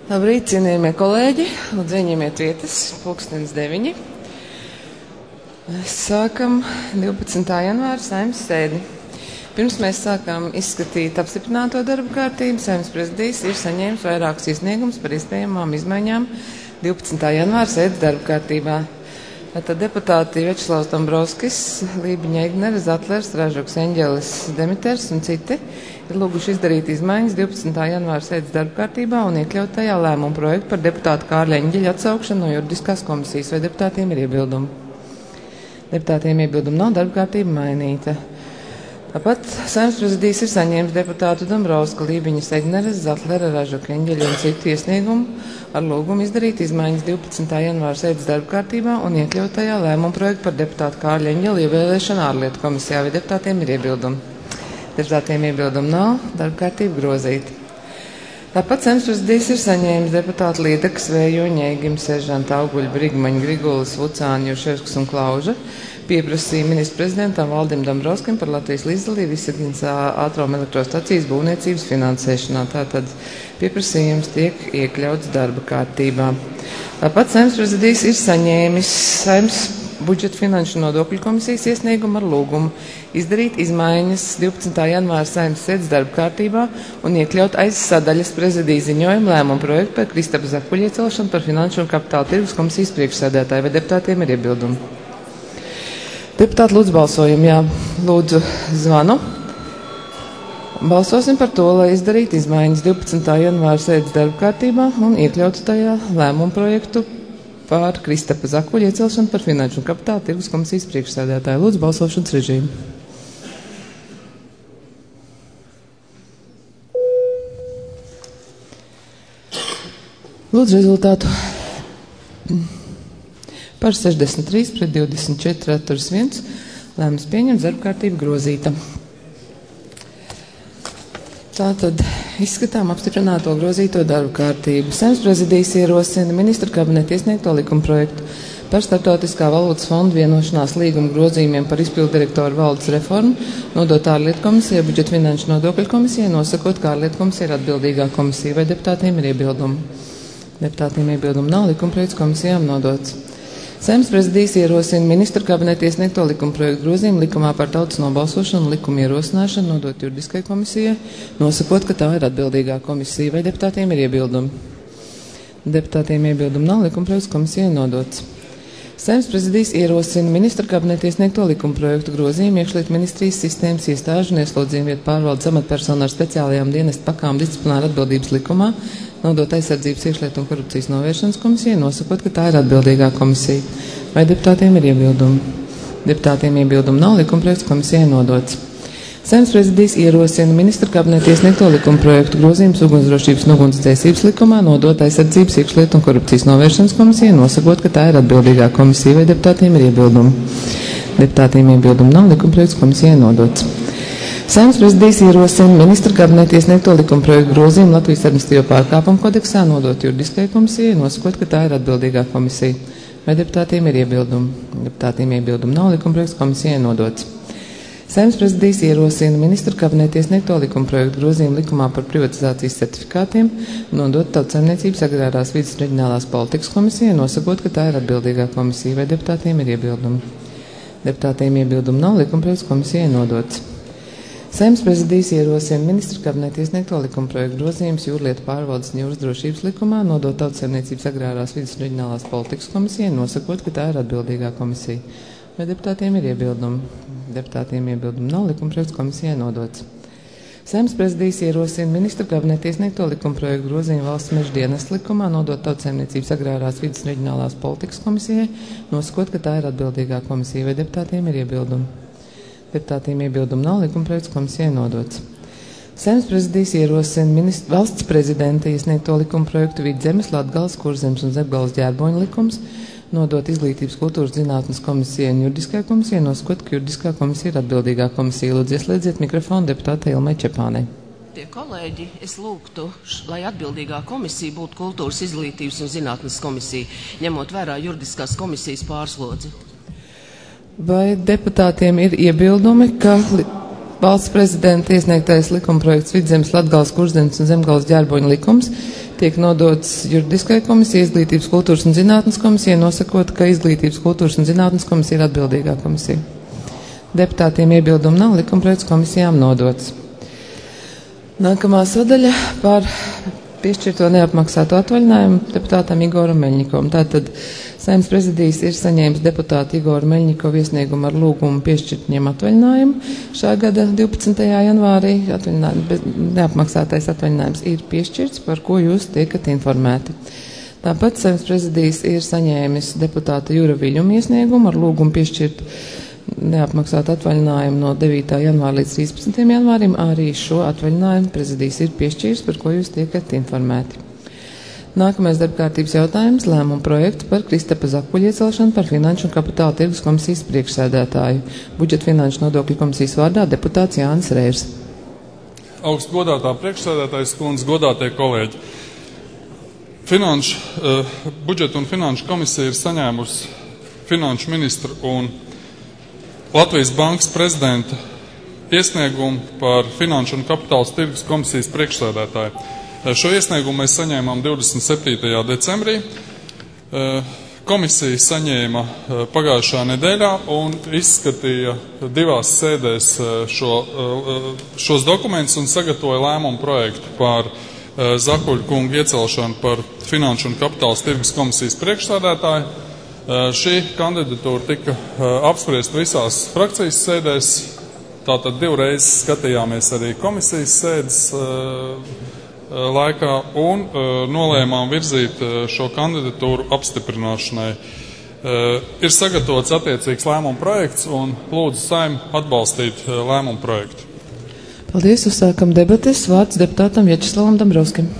Labrīt, cienījamie kolēģi, lūdzu ieņemiet vietas, 9:00. Sākam 12. janvāra Saeimas sēdi. Pirms mēs sākām izskatīt apstiprināto darba kārtību, Saeimas prezidijs ir saņēmis vairākus iesniegumus par iespējamām izmaiņām 12. janvāra sēdes darba kārtībā. Tad deputāti Večeslavs Dombrovskis, Lībiņa Egnere, Zatlers, Ražoks Eņģelis, Demiters un citi ir lūguši izdarīt izmaiņas 12. janvāra sēdes darba kārtībā un iekļaut tajā lēmumu projektu par deputātu Kārļa Eņģeļa atsaukšanu no juridiskās komisijas. Vai deputātiem ir iebildumi? Deputātiem iebildumi nav, darba kārtība mainīta. Tāpat Saeimas prezidijs ir saņēmis deputātu Dombrovska, Lībiņas Egneres, Zatlera, Ražoka Eņģeļa un citu iesniegumu ar lūgumu izdarīt izmaiņas 12. janvāra sēdes darba kārtībā un iekļaut tajā lēmumu projektu par deputātu Kārļa Eņģeļa ievēlēšanu ārlietu komisijā. Vai deputātiem ir iebildumi? Deputātiem iebildumi nav, darba kārtība grozīta. Tāpat Saeimas prezidijs ir saņēmis deputātu Līdekas, Vējoņa, Eigim, Sežanta, Auguļa, Brigmaņa, Grigulis, Vucāņa, Juševskas un Klauža pieprasīja ministru prezidentam Valdim Dombrovskim par Latvijas līdzdalību Visaginas atomelektrostacijas būvniecības finansēšanā. Tātad pieprasījums tiek iekļauts darba kārtībā. Tāpat Saeimas prezidijs ir saņēmis Saeimas budžeta finanšu nodokļu komisijas iesniegumu ar lūgumu izdarīt izmaiņas 12. janvāra Saeimas sēdes darba kārtībā un iekļaut aiz sadaļas prezidija ziņojumu lēmumu projektu par Kristapa Zakuļa iecelšanu par finanšu un kapitāla tirgus komisijas priekšsēdētāju. Vai deputātiem ir iebildumi? Deputāti, lūdzu balsojumu. Jā, lūdzu zvanu. Balsosim par to, lai izdarītu izmaiņas 12. janvāra sēdes darba kārtībā un iekļautu tajā lēmumu projektu par Kristapa Zakuļa iecelšanu par finanšu un kapitāla tirgus komisijas priekšsēdētāju. Lūdzu balsošanas režīmu. Lūdzu rezultātu. Par 63 pret 24 atturas 1. Lēmums pieņemts, darba kārtība grozīta. Tātad izskatām apstiprināto grozīto darba kārtību. Saeimas prezidijs ierosina ministra kabineta iesniegto likuma projektu par Starptautiskā valūtas fonda vienošanās līguma grozījumiem par izpildu direktoru valdes reformu, nodot ārlietu komisijai, budžeta finanšu nodokļu komisijai, nosakot, ka ārlietu komisija ir atbildīgā komisija. Vai deputātiem ir iebildumi? Deputātiem iebildumi nav, likuma projekts komisijām nodots. Saeimas prezidijs ierosina ministra kabineta iesniegto likuma projektu grozījumu likumā par tautas nobalsošanu un likuma ierosināšanu nodot juridiskai komisijai, nosakot, ka tā ir atbildīgā komisija. Vai deputātiem ir iebildumi? Deputātiem iebildumi nav, likuma projekts komisijai nodots. Saeimas prezidijs ierosina ministra kabineta iesniegto likuma projektu grozījumu iekšlietu ministrijas sistēmas iestāžu un ieslodzījumu vietu pārvaldes amatpersonu ar speciālajām dienestu pakām disciplināra atbildības likumā, nodot aizsardzības iekšlietu un korupcijas novēršanas komisijai, nosakot, ka tā ir atbildīgā komisija. Vai deputātiem ir iebildumi? Deputātiem iebildumi nav, likuma projekts komisijai nodots. Saeimas prezidijs ierosina ministra kabineta iesniegto likuma projektu grozījumus ugunsdrošības un ugunsdzēsības likumā, nodot aizsardzības iekšlietu un korupcijas novēršanas komisijai, nosakot, ka tā ir atbildīgā komisija. Vai deputātiem ir iebildumi? Deputātiem iebildumi nav, likuma projekts komisijai nodots. Saeimas prezidijs ierosina ministra kabineta iesniegto likuma projektu grozījumu Latvijas administratīvo pārkāpumu kodeksā, nodot juridiskai komisijai, nosakot, ka tā ir atbildīgā komisija. Vai deputātiem ir iebildumi? Deputātiem iebildumi nav, likuma projekts komisijai nodots. Saeimas prezidijs ierosina ministra kabineta iesniegto likuma projektu grozījumu likumā par privatizācijas certifikātiem, nodot Tautsaimniecības agrārās vides un reģionālās politikas komisijai, nosakot, ka tā ir atbildīgā komisija. Vai deputātiem ir iebildumi? Deputātiem iebildumi nav, likuma projekts komisijai nodots. Saeimas prezidijs ierosina ministra kabineta iesniegto likuma projektu grozījumus jūrlietu pārvaldes un jūras drošības likumā, nodot Tautsaimniecības agrārās vides un reģionālās politikas komisijai, nosakot, ka tā ir atbildīgā komisija. Vai deputātiem ir iebildumi? Deputātiem iebildumi nav, likuma projekts komisijai nodots. Saeimas prezidijs ierosina ministra kabineta iesniegto likuma projektu grozījumu valsts meža dienesta likumā, nodot Tautsaimniecības agrārās vides un reģionālās politikas komisijai, nosakot, ka tā ir atbildīgā komisija. Vai deputātiem ir iebildumi? Deputātiem iebildumi nav, likuma projekts komisijai nodots. Saeimas prezidijs ierosina valsts prezidenta iesniegto likuma projektu Vidzemes, Latgales, Kurzemes un Zemgales ģērboņu likums, nodot izglītības kultūras zinātnes komisijai un juridiskai komisijai, nosakot, ka juridiskā komisija ir atbildīgā komisija. Lūdzu, ieslēdziet mikrofonu deputātei Ilmai Čepānei. Tie kolēģi, es lūgtu, lai atbildīgā komisija būtu kultūras, izglītības un zinātnes komisija, ņemot vērā juridiskās komisijas pārslodzi. Vai deputātiem ir iebildumi, ka Valsts prezidenta iesniegtais likumprojekts Vidzemes, Latgales, Kurzemes un Zemgales ģērboņa likums tiek nodots juridiskai komisijai, Izglītības, kultūras un zinātnes komisijai, nosakot, ka Izglītības, kultūras un zinātnes komisija ir atbildīgā komisija. Deputātiem iebildumu nav, likumprojekts komisijām nodots. Nākamā sadaļa par piešķirto neapmaksāto atvaļinājumu deputātam Igoram Meļņikovam. Tātad Saeimas prezidijs ir saņēmis deputātu Igoru Meļņikovu iesniegumu ar lūgumu piešķirt viņam atvaļinājumu. Šā gada 12. janvārī neapmaksātais atvaļinājums ir piešķirts, par ko jūs tiekat informēti. Tāpat Saeimas prezidijs ir saņēmis deputāta Jura Viļuma iesniegumu ar lūgumu piešķirt neapmaksāt atvaļinājumu no 9. janvāra līdz 13. janvārim. Arī šo atvaļinājumu prezidijs ir piešķīris, par ko jūs tiekat informēti. Nākamais darbkārtības jautājums - lēmuma projektu par Kristapa Zakuļa iecelšanu par Finanšu un Kapitāla tirgus komisijas priekšsēdētāju. Budžeta finanšu nodokļu komisijas vārdā deputāts Jānis Reirs. Augst godātā priekšsēdētājas kundze, godātie kolēģi. Budžeta un finanšu komisija ir saņēmusi finanšu ministru un Latvijas Bankas prezidenta iesniegumu par Finanšu un Kapitāla tirgus komisijas priekšsēdētāju. Šo iesniegumu mēs saņēmām 27. decembrī. Komisija saņēma pagājušā nedēļā un izskatīja divās sēdēs šos dokumentus un sagatavoja lēmumu projektu par Zakuļa kungu iecelšanu par Finanšu un Kapitāla tirgus komisijas priekšsēdētāju. Šī kandidatūra tika apspriesta visās frakcijas sēdēs, tātad divreiz skatījāmies arī komisijas sēdes laikā un nolēmām virzīt šo kandidatūru apstiprināšanai. Ir sagatavots attiecīgs lēmuma projekts un lūdzu Saeimu atbalstīt lēmuma projektu. Paldies, uzsākam debates. Vārds deputātam Vjačeslavam Dombrovskim.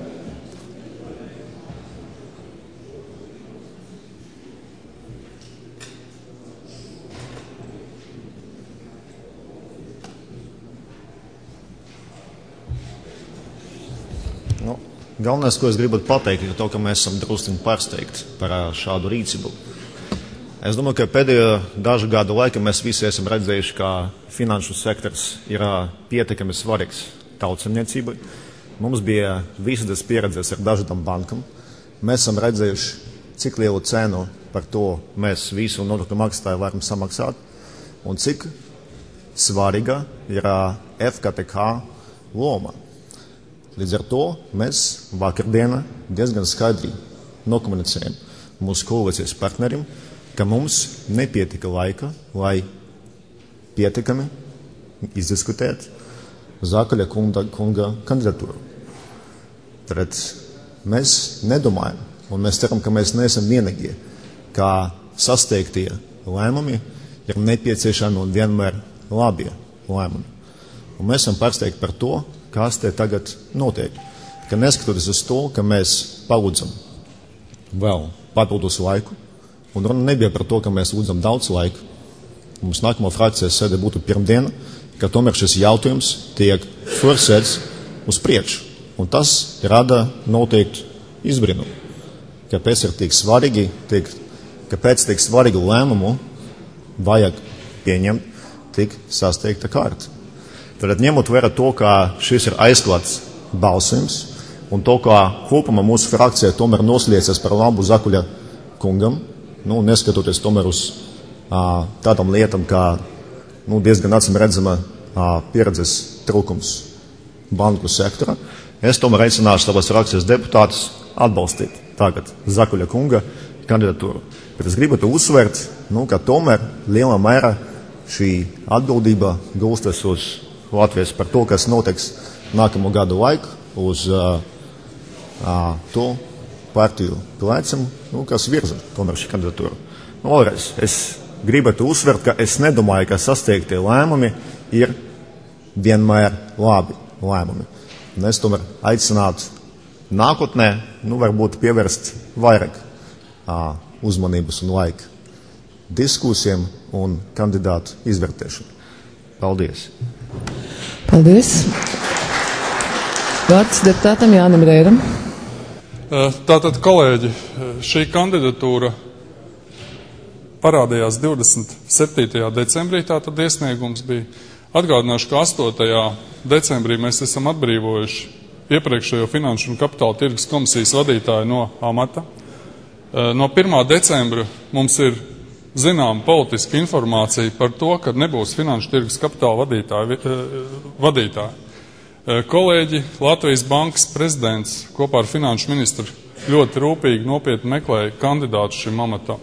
Galvenais, ko es gribētu pateikt, ir to, ka mēs esam drusciņi pārsteigti par šādu rīcību. Es domāju, ka pēdējo dažu gadu laikā mēs visi esam redzējuši, ka finanšu sektors ir pietiekami svarīgs tautsaimniecībai. Mums bija visādas pieredzes ar dažādām bankām. Mēs esam redzējuši, cik lielu cenu par to mēs visu nodokļu maksātāju varam samaksāt un cik svarīga ir FKTK loma. Līdz ar to mēs vakardienā diezgan skaidri nokomunicējam mūsu koalīcijas partneriem, ka mums nepietika laika, lai pietiekami izdiskutētu Zakuļa kunga kandidatūru. Tad mēs nedomājam, un mēs ceram, ka mēs neesam vienīgie, ka sasteigtie lēmumi ir nepieciešami un vienmēr labie lēmumi. Un mēs esam pārsteigti par to, kas te tagad notiek. Ka neskatoties uz to, ka mēs palūdzam vēl papildus laiku, un runa nebija par to, ka mēs lūdzam daudz laiku. Mums nākamā frakcijas sēde būtu pirmdiena, ka tomēr šis jautājums tiek forsēts uz priekšu. Un tas rada noteikti izbrīnumu. Kāpēc ir tik svarīgi, kāpēc tik svarīgu lēmumu vajag pieņemt tik sasteigta kārta. Tad ņemot vērā to, ka šis ir aizklāts balsojums un to, ka kopumā mūsu frakcija tomēr nosliecas par labu Zakuļa kungam, neskatoties tomēr uz tādām lietām, kā diezgan acīm redzama pieredzes trūkums banku sektora, es tomēr aicināšu savas frakcijas deputātus atbalstīt tagad Zakuļa kunga kandidatūru. Bet es gribētu uzsvērt, ka tomēr lielā mērā šī atbildība gulstas uz Latvijas par to, kas notiks nākamo gadu laiku, uz to partiju plecam, kas virza tomēr šī kandidatūra. Vēlreiz, es gribētu uzsvērt, ka es nedomāju, ka sasteigtie lēmumi ir vienmēr labi lēmumi. Un es tomēr aicinātu nākotnē, varbūt pievērst vairāk uzmanības un laika diskusijām un kandidātu izvērtēšanu. Paldies! Paldies! Vārds deputātam Jānim Reiram. Tātad, kolēģi, šī kandidatūra parādījās 27. decembrī, tātad iesniegums bija. Atgādināšu, ka 8. decembrī mēs esam atbrīvojuši iepriekšējo Finanšu un Kapitāla tirgus komisijas vadītāju no amata. No 1. decembra mums ir zinām politiska informācija par to, ka nebūs Finanšu tirgus kapitāla vadītāja. Kolēģi, Latvijas bankas prezidents kopā ar finanšu ministru ļoti rūpīgi nopietni meklēja kandidātu šim amatam.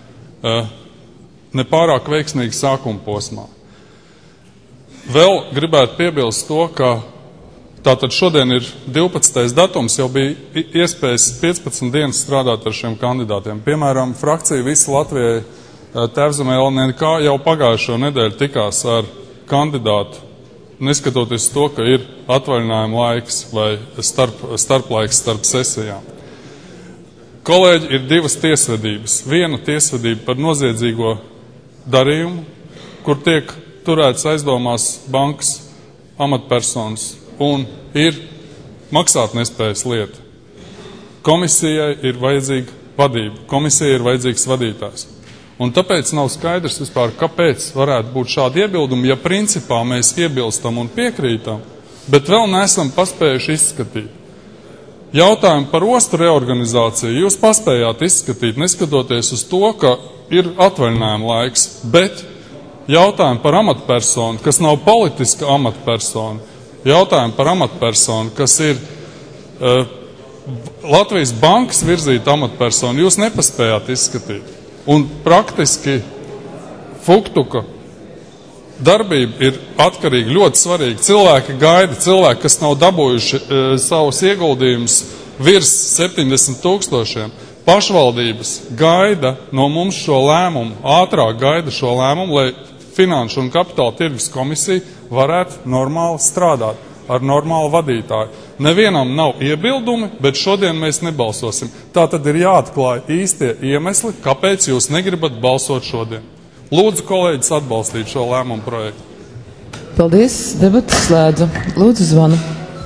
Nepārāk veiksmīgi sākuma posmā. Vēl gribētu piebilst to, ka tātad šodien ir 12. datums, jau bija iespējas 15 dienas strādāt ar šiem kandidātiem. Piemēram, frakcija Visa Latvijai Tēvzemē LNK jau pagājušo nedēļu tikās ar kandidātu, neskatoties to, ka ir atvaļinājuma laiks vai starplaiks starp sesijām. Kolēģi, ir 2 tiesvedības. Viena tiesvedība par noziedzīgo darījumu, kur tiek turēts aizdomās bankas amatpersonas un ir maksātnespējas lieta. Komisijai ir vajadzīga vadība, komisijai ir vajadzīgs vadītājs. Un tāpēc nav skaidrs vispār, kāpēc varētu būt šādi iebildumi, ja principā mēs iebilstam un piekrītam, bet vēl neesam paspējuši izskatīt. Jautājumu par ostu reorganizāciju jūs paspējāt izskatīt, neskatoties uz to, ka ir atvaļinājuma laiks, bet jautājumu par amatpersonu, kas nav politiska amatpersona, jautājumu par amatpersonu, kas ir Latvijas bankas virzīta amatpersona, jūs nepaspējāt izskatīt. Un praktiski Fuktuka darbība ir atkarīga, ļoti svarīga. Cilvēki gaida, cilvēki, kas nav dabūjuši savus ieguldījumus virs 70 000. Pašvaldības gaida no mums šo lēmumu, ātrāk gaida šo lēmumu, lai Finanšu un Kapitāla tirgus komisija varētu normāli strādāt ar normālu vadītāju. Nevienam nav iebildumi, bet šodien mēs nebalsosim. Tā tad ir jāatklāj īstie iemesli, kāpēc jūs negribat balsot šodien. Lūdzu, kolēģis, atbalstīt šo lēmumu projektu. Paldies, debatas slēdzu. Lūdzu, zvanu.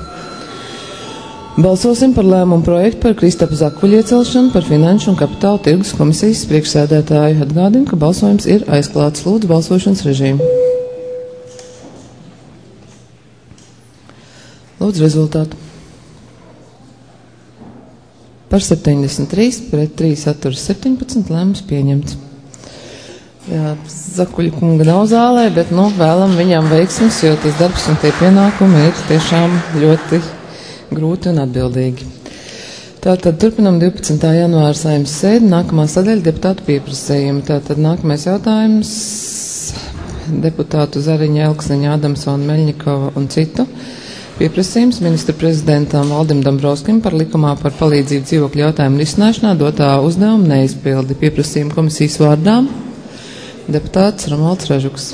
Balsosim par lēmumu projektu par Kristapa Zakuļa iecelšanu par Finanšu un Kapitāla tirgus komisijas priekšsēdētāju. Atgādinu, ka balsojums ir aizklāts. Lūdzu, balsošanas režīmu. Lūdzu, rezultātu. Par 73, pret 3 atturas 17, lēmums pieņemts. Jā, Zakuļa kunga nav zālē, bet, vēlam viņam veiksmes, jo tas darbs un tie pienākumi ir tiešām ļoti grūti un atbildīgi. Tātad turpinam 12. janvāra Saeimas sēdi, nākamā sadaļa deputātu pieprasījumi. Tātad nākamais jautājums deputātu Zariņa, Elksniņa, Adamsona, Meļņikova un citu. Pieprasījums ministra prezidentam Valdim Dombrovskim par likumā par palīdzību dzīvokļu jautājumu risināšanā dotā uzdevuma neizpildi. Pieprasījuma komisijas vārdā deputāts Romualds Ražuks.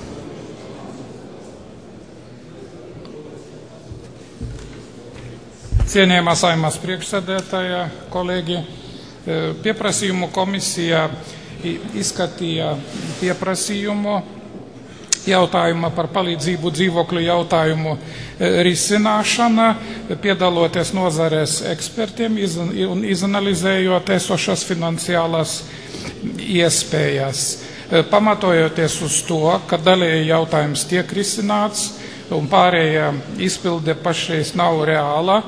Cienījamā Saeimas priekšsēdētāja, kolēģi, pieprasījumu komisija izskatīja pieprasījumu jautājuma par palīdzību dzīvokļu jautājumu risināšana, piedaloties nozares ekspertiem un izanalizējot esošas finansiālas iespējas. Pamatojoties uz to, ka daļēji jautājums tiek risināts un pārējā izpilde pašreiz nav reāla,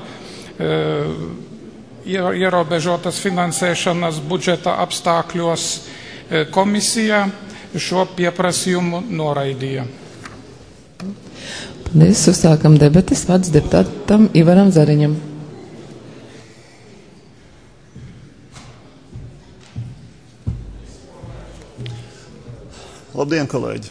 ierobežotas finansēšanas budžeta apstākļos, komisija šo pieprasījumu noraidīja. Paldies, uzsākam debates, vārds deputātam Ivaram Zariņam. Labdien, kolēģi!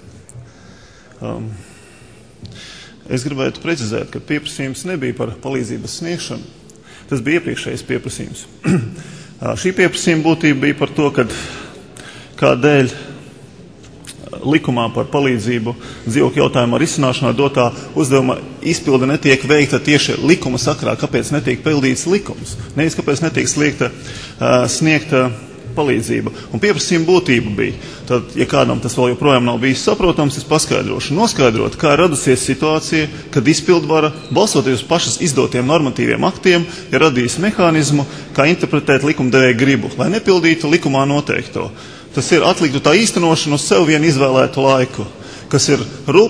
Es gribētu precizēt, ka pieprasījums nebija par palīdzības sniegšanu. Tas bija iepriekšējais pieprasījums. Šī pieprasījuma būtība bija par to, kādēļ likumā par palīdzību dzīvokļu jautājumu risināšanā dotā uzdevuma izpilde netiek veikta tieši likuma sakarā, kāpēc netiek pildīts likums, nevis kāpēc netiek sniegta palīdzība. Un pieprasījuma būtība bija. Tad, ja kādam tas vēl joprojām nav bijis saprotams, es paskaidrošu. Noskaidrot, kā radusies situācija, kad izpildvara, balsoties uz pašas izdotiem normatīviem aktiem, ir radījis mehānismu, kā interpretēt likumdevēja gribu, lai nepildītu likumā noteikto. Tas ir atliktu tā īstenošanu uz sev vien izvēlētu laiku, kas ir rupšs,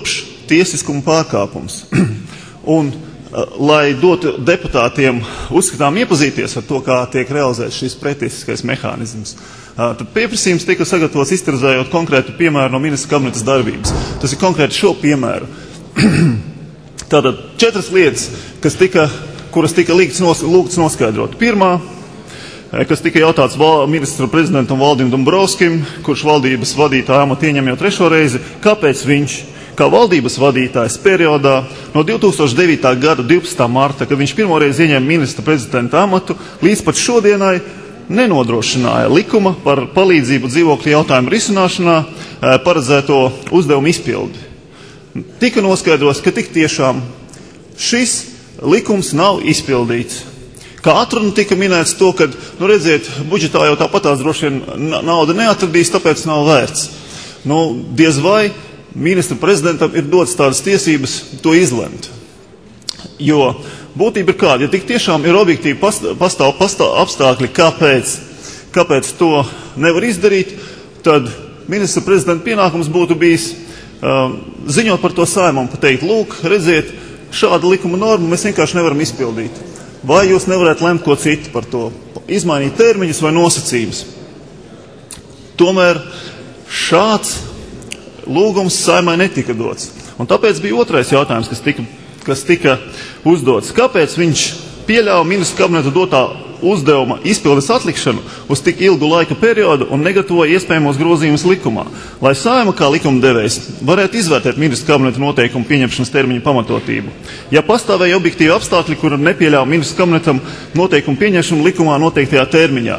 tiesiskuma pārkāpums. Un, lai dotu deputātiem uzskatām iepazīties ar to, kā tiek realizēts šis pretiesiskais mehānisms, tad pieprasījums tika sagatavots iztirzējot konkrētu piemēru no ministra kabinetas darbības. Tas ir konkrēti šo piemēru. Tātad 4 lietas, kuras tika lūgts noskaidrot. Pirmā, kas tika jautāts ministra prezidentam Valdim Dombrovskim, kurš valdības vadītāja amatu ieņem jau 3. reizi, kāpēc viņš, kā valdības vadītājs periodā no 2009. gada 12. marta, kad viņš pirmoreiz ieņem ministra prezidenta amatu, līdz pat šodienai nenodrošināja likuma par palīdzību dzīvokļu jautājumu risināšanā paredzēto uzdevumu izpildi. Tika noskaidros, ka tik tiešām šis likums nav izpildīts. Kā atruna tika minēts to, ka, redziet, budžetā jau tāpatās droši vien nauda neatradīs, tāpēc nav vērts. Diez vai ministra prezidentam ir dots tādas tiesības to izlemt. Jo būtība ir kāda, ja tik tiešām ir objektīvi pastāv apstākļi, kāpēc to nevar izdarīt, tad ministra prezidenta pienākums būtu bijis ziņot par to Saeimam, pateikt, lūk, redziet, šāda likuma norma mēs vienkārši nevaram izpildīt. Vai jūs nevarētu lemt ko citu par to, izmainīt termiņus vai nosacījumus. Tomēr šāds lūgums Saeimai netika dots. Un tāpēc bija otrais jautājums, kas tika uzdots. Kāpēc viņš pieļāva ministra kabineta dotā uzdevuma izpildes atlikšanu uz tik ilgu laika periodu un negatavoja iespējamos grozījumus likumā, lai Saeima kā likumdevējs varētu izvērtēt ministra kabineta noteikumu pieņemšanas termiņu pamatotību. Ja pastāvēja objektīvi apstākļi, kuri nepieļāva ministra kabinetam noteikumu pieņemšanu likumā noteiktajā termiņā.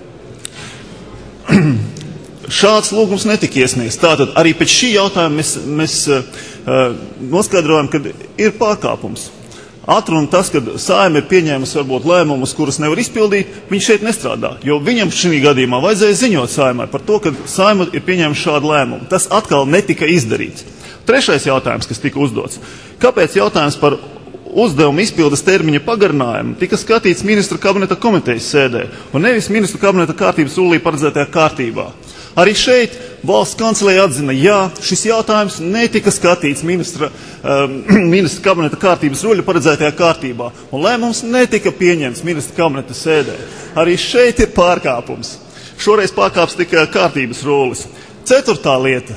Šāds lūgums netika iesniegts. Tātad arī pēc šī jautājuma mēs noskaidrojam, ka ir pārkāpums. Atruna tas, ka Saeima ir pieņēmusi varbūt lēmumus, kurus nevar izpildīt, viņš šeit nestrādā. Jo viņam šī gadījumā vajadzēja ziņot Saeimai par to, ka Saeima ir pieņēmusi šādu lēmumu. Tas atkal netika izdarīts. Trešais jautājums, kas tika uzdots. Kāpēc jautājums par uzdevumu izpildes termiņa pagarinājumu tika skatīts ministra kabineta komitejas sēdē un nevis ministra kabineta kārtības rullī paredzētajā kārtībā? Arī šeit valsts kancelēja atzina, jā, šis jautājums netika skatīts ministra kabineta kārtības ruļa paredzētajā kārtībā, un lēmums netika pieņemts ministra kabineta sēdē. Arī šeit ir pārkāpums. Šoreiz pārkāps tikai kārtības rullis. 4. lieta.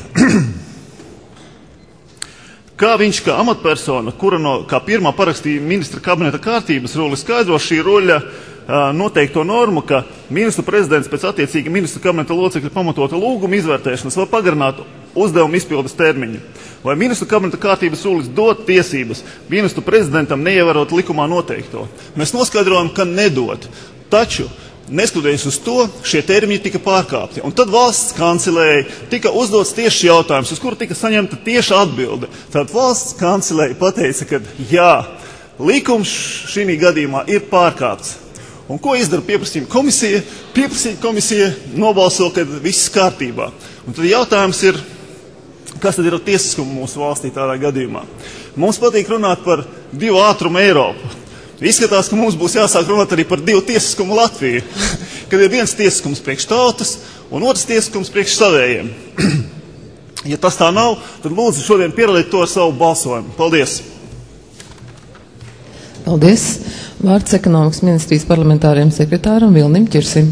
Kā viņš, kā amatpersona, kura kā pirmā parakstīja ministra kabineta kārtības rulli, skaidro šī ruļa noteikto normu, ka ministra prezidents pēc attiecīgi ministra kabineta locekļa pamatota lūguma izvērtēšanas var pagarināt uzdevumu izpildes termiņu. Vai ministra kabineta kārtības rullis dod tiesības ministra prezidentam neievērot likumā noteikto? Mēs noskaidrojam, ka nedod. Taču, neskatoties uz to, šie termiņi tika pārkāpti. Un tad valsts kancelēja tika uzdots tieši jautājums, uz kuru tika saņemta tieša atbilde. Tad valsts kancelēja pateica, ka jā, likums šī gadījumā ir pārkāpts. Un ko izdara pieprasījuma komisija? Pieprasījuma komisija nobalso, ka viss kārtībā. Un tad jautājums ir, kas tad ir tiesiskumu mūsu valstī tādā gadījumā? Mums patīk runāt par 2 ātrumu Eiropu. Izskatās, ka mums būs jāsāk runāt arī par 2 tiesiskumu Latviju. Kad ir viens tiesiskums priekš tautas un otrs tiesiskums priekš savējiem. Ja tas tā nav, tad lūdzu šodien pierādīt to ar savu balsojumu. Paldies! Paldies! Vārds ekonomikas ministrijas parlamentāriem sekretāram Vilnim Ķirsim.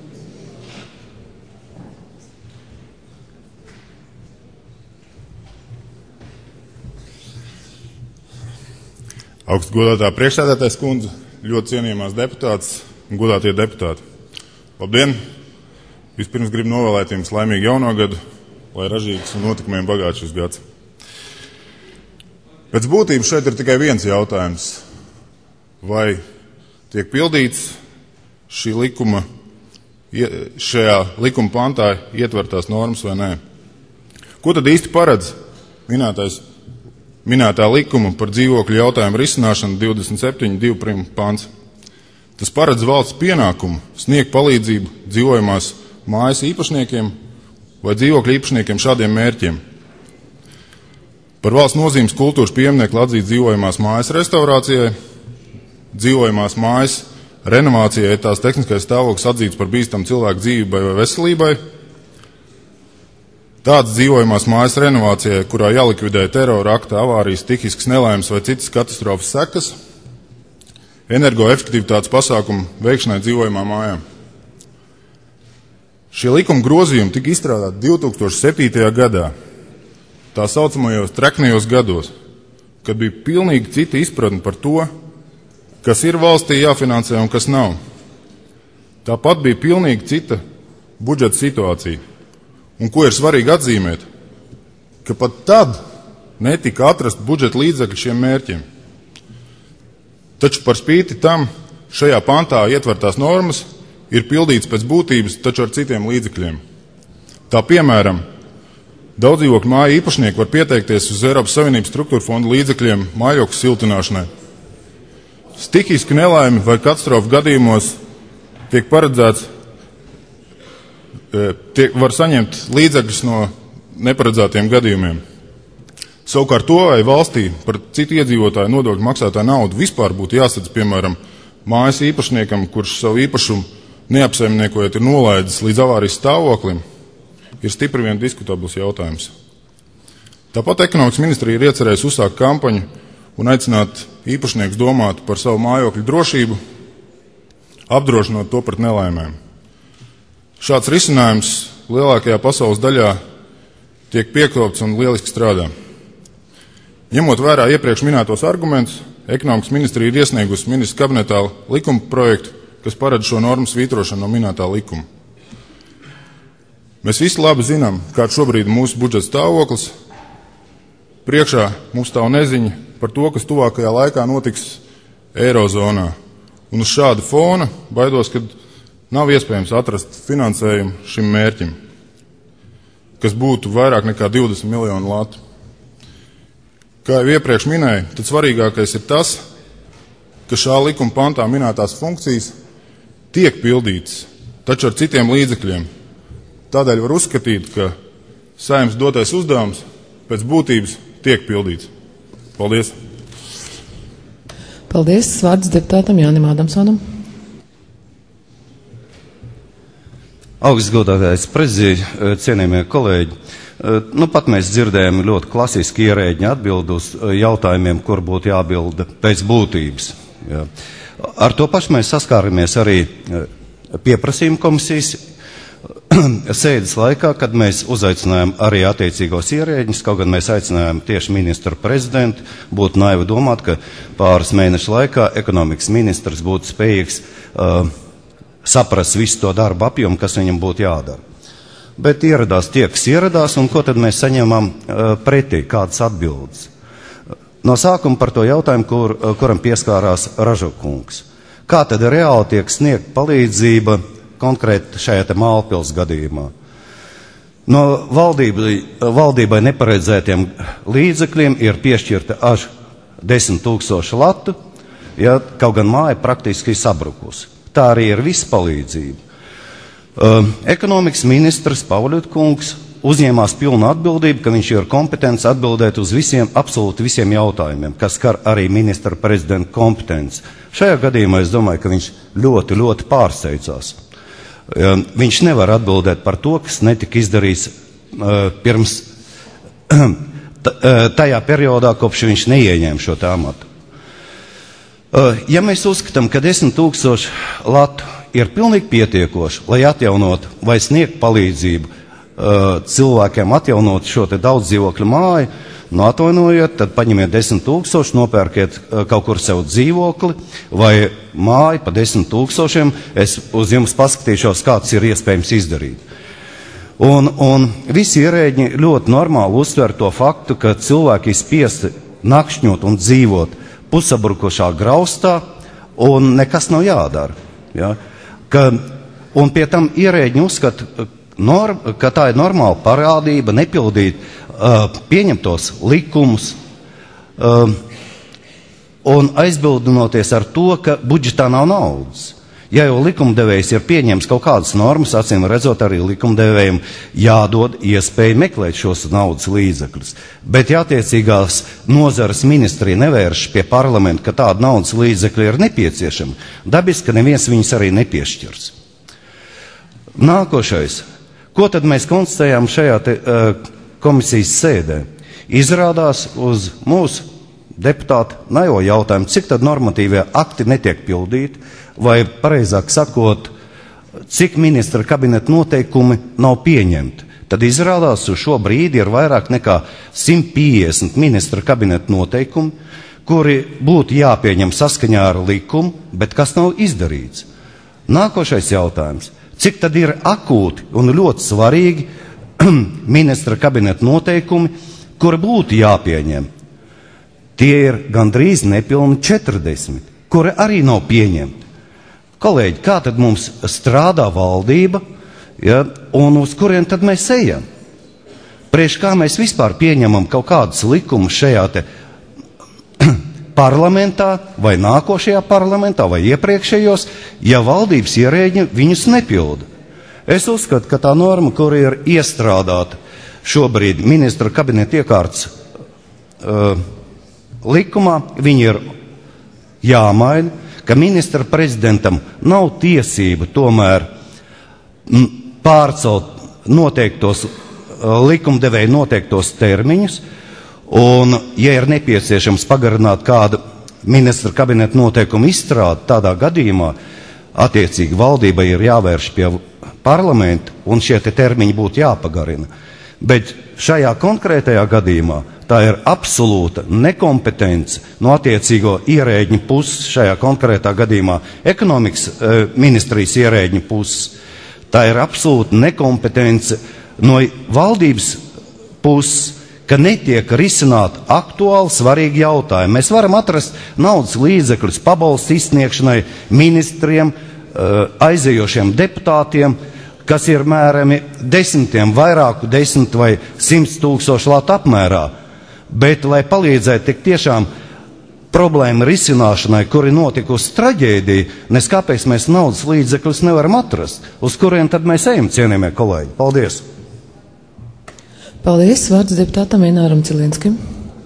Augstgodātā priekšsēdētājas kundze, ļoti cienījamās deputātes un godātie deputāti. Labdien! Vispirms gribu novēlēt jums laimīgu jauno gadu, lai ražīgs un notikumiem bagāts šis gads. Pēc būtības šeit ir tikai viens jautājums. Vai tiek pildīts šajā likuma pantā ietvertās normas vai nē? Ko tad īsti paredz minētā likuma par dzīvokļu jautājumu risināšanu 27.2. pants? Tas paredz valsts pienākumu sniegt palīdzību dzīvojamās mājas īpašniekiem vai dzīvokļu īpašniekiem šādiem mērķiem. Par valsts nozīmes kultūras pieminekli atzīt dzīvojamās mājas restaurācijai, dzīvojamās mājas renovācijai, tās tehniskais stāvoklis atzīts par bīstamu cilvēku dzīvībai vai veselībai, Tādas dzīvojamās mājas renovācijai, kurā jālikvidē terora akta, avārijas, stihiskas nelaimes vai citas katastrofas sekas, energoefektivitātes pasākumu veikšanai dzīvojamām mājām. Šie likuma grozījumi tika izstrādāti 2007. gadā, tā saucamajos treknajos gados, kad bija pilnīgi cita izpratne par to, kas ir valstī jāfinansē un kas nav. Tāpat bija pilnīgi cita budžeta situācija. Un ko ir svarīgi atzīmēt, ka pat tad netika atrast budžeta līdzekļi šiem mērķiem. Taču par spīti tam šajā pantā ietvertās normas ir pildīts pēc būtības, taču ar citiem līdzekļiem. Tā piemēram, daudzdzīvokļu māju īpašnieki var pieteikties uz Eiropas Savienības struktūra fonda līdzekļiem mājokļu siltināšanai. Stihisku nelaimi vai katastrofu gadījumos tiek paredzēts, var saņemt līdzekļus no neparedzētiem gadījumiem. Savukārt to, vai valstī par citu iedzīvotāju nodokļu maksātāju naudu vispār būtu jāsadz, piemēram, mājas īpašniekam, kurš savu īpašumu neapsaimniekojot ir nolaidis līdz avārijas stāvoklim, ir stipri vien diskutabls jautājums. Tāpat ekonomikas ministrija ir iecerējusi uzsākt kampaņu un aicināt īpašniekus domāt par savu mājokļu drošību, apdrošinot to pret nelaimēm. Šāds risinājums lielākajā pasaules daļā tiek piekopts un lieliski strādā. Ņemot vērā iepriekš minētos argumentus, ekonomikas ministrija ir iesniegusi ministra kabinetā likuma projektu, kas paredz šo normu svītrošanu no minētā likuma. Mēs visi labi zinām, kāds šobrīd mūsu budžeta stāvoklis. Priekšā mums stāv neziņa par to, kas tuvākajā laikā notiks Eirozonā. Un uz šāda fona baidos, ka nav iespējams atrast finansējumu šim mērķim, kas būtu vairāk nekā 20 miljonu latu. Kā jau iepriekš minēju, tad svarīgākais ir tas, ka šā likuma pantā minētās funkcijas tiek pildītas, taču ar citiem līdzekļiem. Tādēļ var uzskatīt, ka Saeimas dotais uzdevums pēc būtības tiek pildīts. Paldies! Paldies! Vārds deputātam Jānim Ādamsonam. Augstgodātais prezidija, cienījamie kolēģi, pat mēs dzirdējām ļoti klasiski ierēģiņa atbildi uz jautājumiem, kur būtu jābilda pēc būtības. Jā. Ar to pašu mēs saskāramies arī pieprasījuma komisijas sēdes laikā, kad mēs uzaicinājām arī attiecīgos ierēģiņus, kaut gan mēs aicinājām tieši ministru prezidentu, būtu naivi domāt, ka pāris mēnešu laikā ekonomikas ministrs būtu spējīgs saprast visu to darbu apjomu, kas viņam būtu jādara. Bet ieradās tie, kas ieradās, un ko tad mēs saņemam pretī, kādas atbildes. No sākuma par to jautājumu, kuram pieskārās Ražokungs. Kā tad reāli tiek sniegt palīdzība konkrēti šajā te Mālpils gadījumā? No valdībai neparedzētiem līdzekļiem ir piešķirta až 10 000 latu, ja, kaut gan māja praktiski sabrukusi. Tā arī ir visa palīdzība. Ekonomikas ministrs Pavļutkungs uzņēmās pilnu atbildību, ka viņš ir kompetents atbildēt uz absolūti visiem jautājumiem, kas skar arī ministra prezidenta kompetenci. Šajā gadījumā es domāju, ka viņš ļoti, ļoti pārsteidzās. Viņš nevar atbildēt par to, kas netika izdarīts pirms tajā periodā, kopš viņš neieņēma šo amatu. Ja mēs uzskatām, ka 10 000 latu ir pilnīgi pietiekoši, lai atjaunotu vai sniegt palīdzību cilvēkiem atjaunot šo te daudz dzīvokļu māju, atvainojiet, tad paņemiet 10 000, nopērkiet kaut kur sev dzīvokli vai māju pa 10 000, es uz jums paskatīšos, kāds ir iespējams izdarīt. Un visi ierēģi ļoti normāli uztver to faktu, ka cilvēki ir spiesti nakšņot un dzīvot pusabrukošā graustā, un nekas nav jādara. Ja? Un pie tam ierēģi uzskata, ka tā ir normāla parādība nepildīt pieņemtos likumus un aizbildinoties ar to, ka budžetā nav naudas. Ja jau likumdevējs ir pieņems kaut kādas normas, acīm redzot, arī likumdevējiem jādod iespēju meklēt šos naudas līdzekļus. Bet ja attiecīgās nozares ministrija nevērš pie parlamenta, ka tāda naudas līdzekļi ir nepieciešama, dabiski, ka neviens viņus arī nepiešķirs. Nākošais. Ko tad mēs konstatējām šajā komisijas sēdē? Izrādās uz mūsu deputāti Najo jautājumu, cik tad normatīvie akti netiek pildīti, vai pareizāk sakot, cik ministra kabineta noteikumi nav pieņemti. Tad izrādās, uz šo brīdi ir vairāk nekā 150 ministra kabineta noteikumi, kuri būtu jāpieņem saskaņā ar likumu, bet kas nav izdarīts. Nākošais jautājums. Cik tad ir akūti un ļoti svarīgi ministra kabineta noteikumi, kuri būtu jāpieņem? Tie ir gandrīz nepilni 40, kuri arī nav pieņemti. Kolēģi, kā tad mums strādā valdība, ja, un uz kuriem tad mēs ejam? Priekš kā mēs vispār pieņemam kaut kādus likumus šajā te parlamentā, vai nākošajā parlamentā, vai iepriekšējos, ja valdības ierēģi viņus nepilda? Es uzskatu, ka tā norma, kur ir iestrādāta šobrīd ministra kabineta iekārtas likumā, viņi ir jāmaina, ka ministra prezidentam nav tiesība tomēr pārcelt noteiktos likumdevēju noteiktos termiņus, un, ja ir nepieciešams pagarināt kādu ministra kabineta noteikumu izstrādi, tādā gadījumā attiecīgi valdībai ir jāvērš pie parlamenta, un šie te termiņi būtu jāpagarina. Bet šajā konkrētajā gadījumā tā ir absolūta nekompetence no attiecīgo ierēģņu puses, šajā konkrētā gadījumā ekonomikas ministrijas ierēģņu puses. Tā ir absolūta nekompetence no valdības puses, ka netiek risināt aktuāli svarīgi jautājumi. Mēs varam atrast naudas līdzekļus pabalstu izsniegšanai ministriem, aizējošiem deputātiem, kas ir mērami desmitiem, vairāku 10 vai 100 tūkstošu latu apmērā. Bet, lai palīdzētu tik tiešām problēma risināšanai, kur ir notikusi traģēdija, nes kāpēc mēs naudas līdzekļus nevaram atrast? Uz kuriem tad mēs ejam, cienījamie kolēģi? Paldies! Paldies! Vārds deputātam Ināram Cilinskim.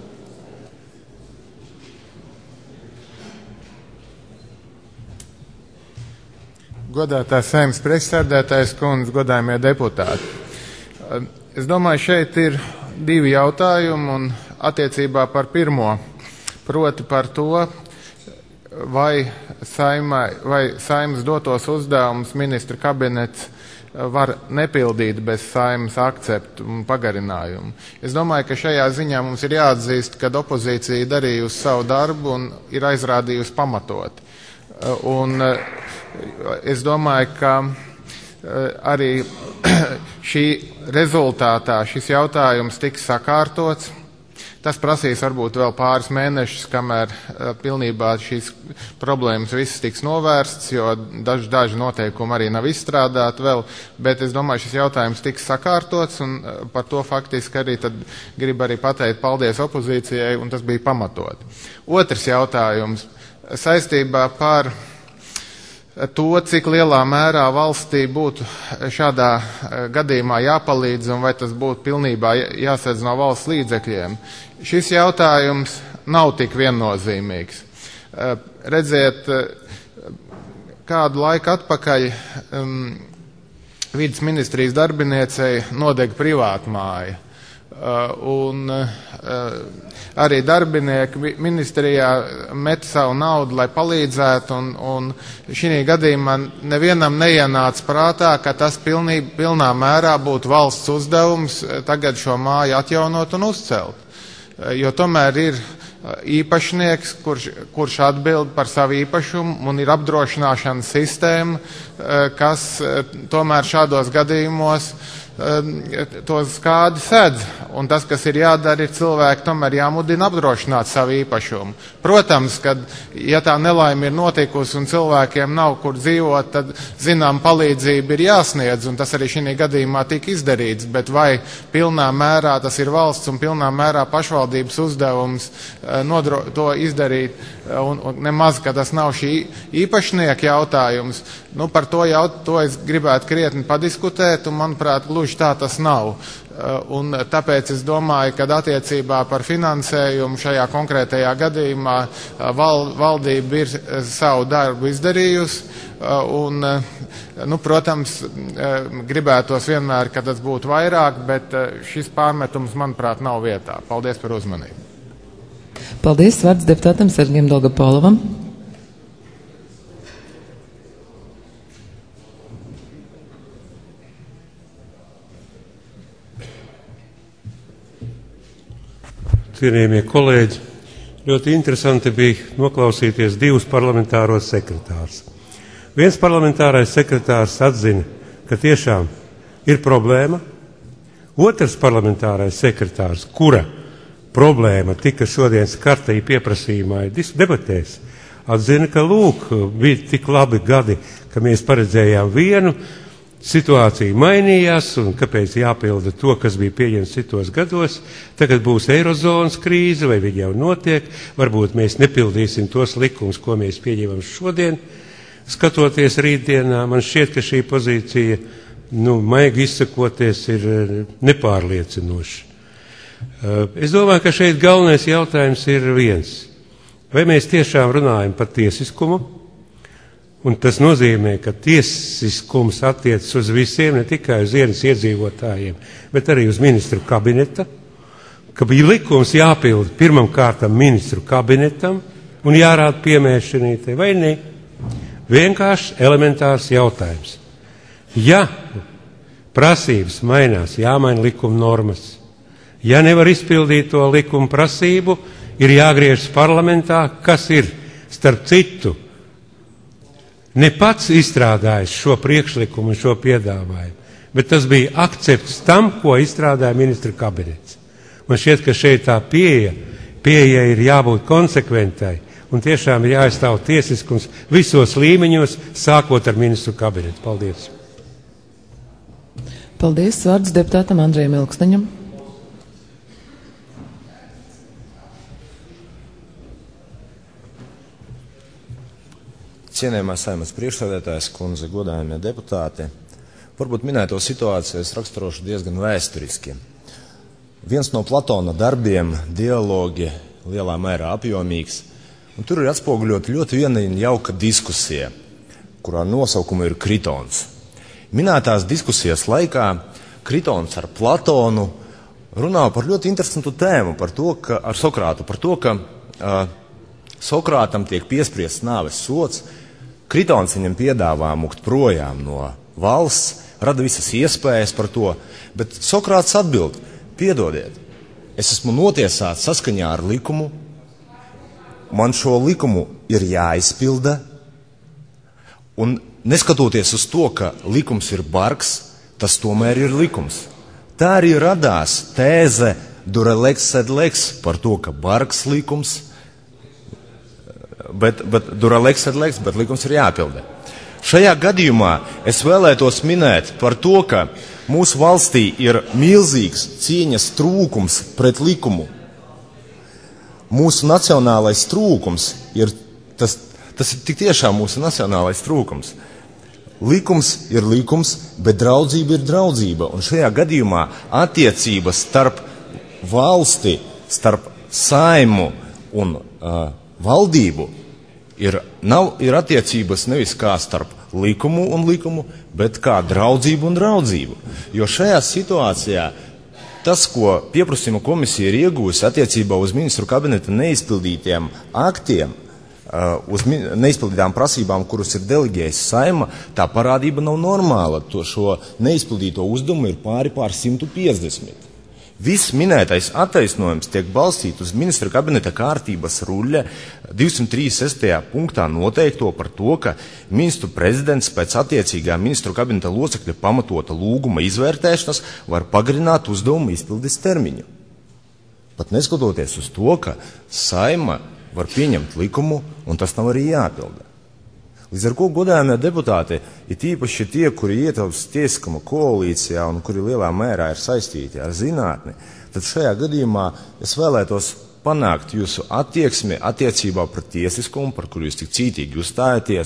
Godātās Saeimas priekšsēdētājas kundze, godājumie deputāti. Es domāju, šeit ir divi jautājumi, un attiecībā par pirmo, proti par to, vai Saeimas dotos uzdevumus ministra kabinets var nepildīt bez Saeimas akceptu un pagarinājumu. Es domāju, ka šajā ziņā mums ir jāatzīst, ka opozīcija darījusi savu darbu un ir aizrādījusi pamatot. Un es domāju, ka arī šī rezultātā šis jautājums tiks sakārtots. Tas prasīs varbūt vēl pāris mēnešus, kamēr pilnībā šīs problēmas visas tiks novērstas, jo daži noteikumi arī nav izstrādāti vēl, bet es domāju, šis jautājums tiks sakārtots, un par to faktiski arī tad gribu arī pateikt paldies opozīcijai, un tas bija pamatot. Otrs jautājums saistībā par to, cik lielā mērā valstī būtu šādā gadījumā jāpalīdz un vai tas būtu pilnībā jāsedz no valsts līdzekļiem. Šis jautājums nav tik viennozīmīgs. Redziet, kādu laiku atpakaļ vides ministrijas darbiniecei nodega privātmāja. Un arī darbinieki ministrijā met savu naudu, lai palīdzētu, un šī gadījumā nevienam neienāca prātā, ka tas pilnā mērā būtu valsts uzdevums tagad šo māju atjaunot un uzcelt. Jo tomēr ir īpašnieks, kurš atbild par savu īpašumu, un ir apdrošināšanas sistēma, kas tomēr šādos gadījumos to skādi sedz. Un tas, kas ir jādara, ir cilvēki tomēr jāmudina apdrošināt savu īpašumu. Protams, kad, ja tā nelaime ir notikusi un cilvēkiem nav kur dzīvot, tad, zinām, palīdzība ir jāsniedz, un tas arī šī gadījumā tika izdarīts, bet vai pilnā mērā tas ir valsts un pilnā mērā pašvaldības uzdevums to izdarīt, un nemaz, ka tas nav šī īpašnieka jautājums, par to es gribētu krietni padiskutēt, un, manuprāt, gluži tā tas nav. Un tāpēc es domāju, ka attiecībā par finansējumu šajā konkrētajā gadījumā valdība ir savu darbu izdarījusi. Un, protams, gribētos vienmēr, ka tas būtu vairāk, bet šis pārmetums, manuprāt, nav vietā. Paldies par uzmanību. Paldies, vārds deputātam Sergejam Dolgopolovam. Cienījamie kolēģi, ļoti interesanti bija noklausīties divus parlamentāros sekretārus. Viens parlamentārais sekretārs atzina, ka tiešām ir problēma. Otrs parlamentārais sekretārs, kura problēma tika šodien skarta pieprasījumā debatēs, atzina, ka lūk, bija tik labi gadi, ka mēs paredzējām vienu, situācija mainījās un kāpēc jāpilda to, kas bija pieņemts citos gados. Tagad būs eirozonas krīze, vai viņa jau notiek, varbūt mēs nepildīsim tos likumus, ko mēs pieņemam šodien. Skatoties rītdienā, man šķiet, ka šī pozīcija, maigi izsakoties, ir nepārliecinoša. Es domāju, ka šeit galvenais jautājums ir viens. Vai mēs tiešām runājam par tiesiskumu? Un tas nozīmē, ka tiesiskums attiecas uz visiem, ne tikai uz vienas iedzīvotājiem, bet arī uz ministru kabineta, ka bija likums jāpilda pirmam kārtam ministru kabinetam un jārāda piemēršanītē, vai ne? Vienkārši elementārs jautājums. Ja prasības mainās, jāmaina likuma normas. Ja nevar izpildīt to likuma prasību, ir jāgriežas parlamentā, kas ir starp citu ne pats izstrādājis šo priekšlikumu un šo piedāvājumu, bet tas bija akcepts tam, ko izstrādāja ministra kabinets. Man šķiet, ka šeit tā pieeja ir jābūt konsekventai un tiešām ir jāaizstāv tiesiskums visos līmeņos, sākot ar ministru kabinetu. Paldies. Paldies. Vārds deputātam Andrejam Ilksteņam. Cienējamā Saeimas priekšsēdētājas kundze, godājamie deputāti, varbūt minēto situāciju es raksturošu diezgan vēsturiski. Viens no Platona darbiem, dialogi, lielā mērā apjomīgs, un tur ir atspoguļot ļoti viena jauka diskusija, kurā nosaukumu ir Kritons. Minētās diskusijas laikā Kritons ar Platonu runā par ļoti interesantu tēmu, par to, ka, ar Sokrātu, par to, ka Sokrātam tiek piespriests nāves sods. Kritons viņam piedāvā mukt projām no valsts, rada visas iespējas par to, bet Sokrāts atbild: piedodiet, es esmu notiesāts saskaņā ar likumu, man šo likumu ir jāizpilda, un neskatoties uz to, ka likums ir bargs, tas tomēr ir likums. Tā arī radās tēze dure lex sed lex par to, ka bargs likums, bet dura lex sed lex, bet likums ir jāpilda. Šajā gadījumā es vēlētos minēt par to, ka mūsu valstī ir milzīgs cieņas trūkums pret likumu. Mūsu nacionālais trūkums ir, tas ir tik tiešām mūsu nacionālais trūkums. Likums ir likums, bet draudzība ir draudzība, un šajā gadījumā attiecības starp valsti, starp Saimu un valdību ir attiecības nevis kā starp likumu un likumu, bet kā draudzību un draudzību. Jo šajā situācijā tas, ko pieprasījuma komisija ir iegūsi attiecībā uz ministru kabineta neizpildītiem aktiem, uz neizpildītām prasībām, kurus ir deleģējis Saima, tā parādība nav normāla. Šo neizpildīto uzdevumu ir pāri 150. Viss minētais attaisnojums tiek balstīts uz ministra kabineta kārtības ruļļa 236. punktā noteikto par to, ka ministru prezidents pēc attiecīgā ministru kabineta locekļa pamatota lūguma izvērtēšanas var pagarināt uzdevumu izpildes termiņu. Pat neskatoties uz to, ka Saima var pieņemt likumu, un tas nav arī jāpilda. Līdz ar ko, godājamie deputāti, ir tīpaši tie, kuri ietilpst tiesiskuma koalīcijā un kuri lielā mērā ir saistīti ar zinātni, tad šajā gadījumā es vēlētos panākt jūsu attieksmi attiecībā par tiesiskumu, par kuru jūs tik cītīgi uzstājaties,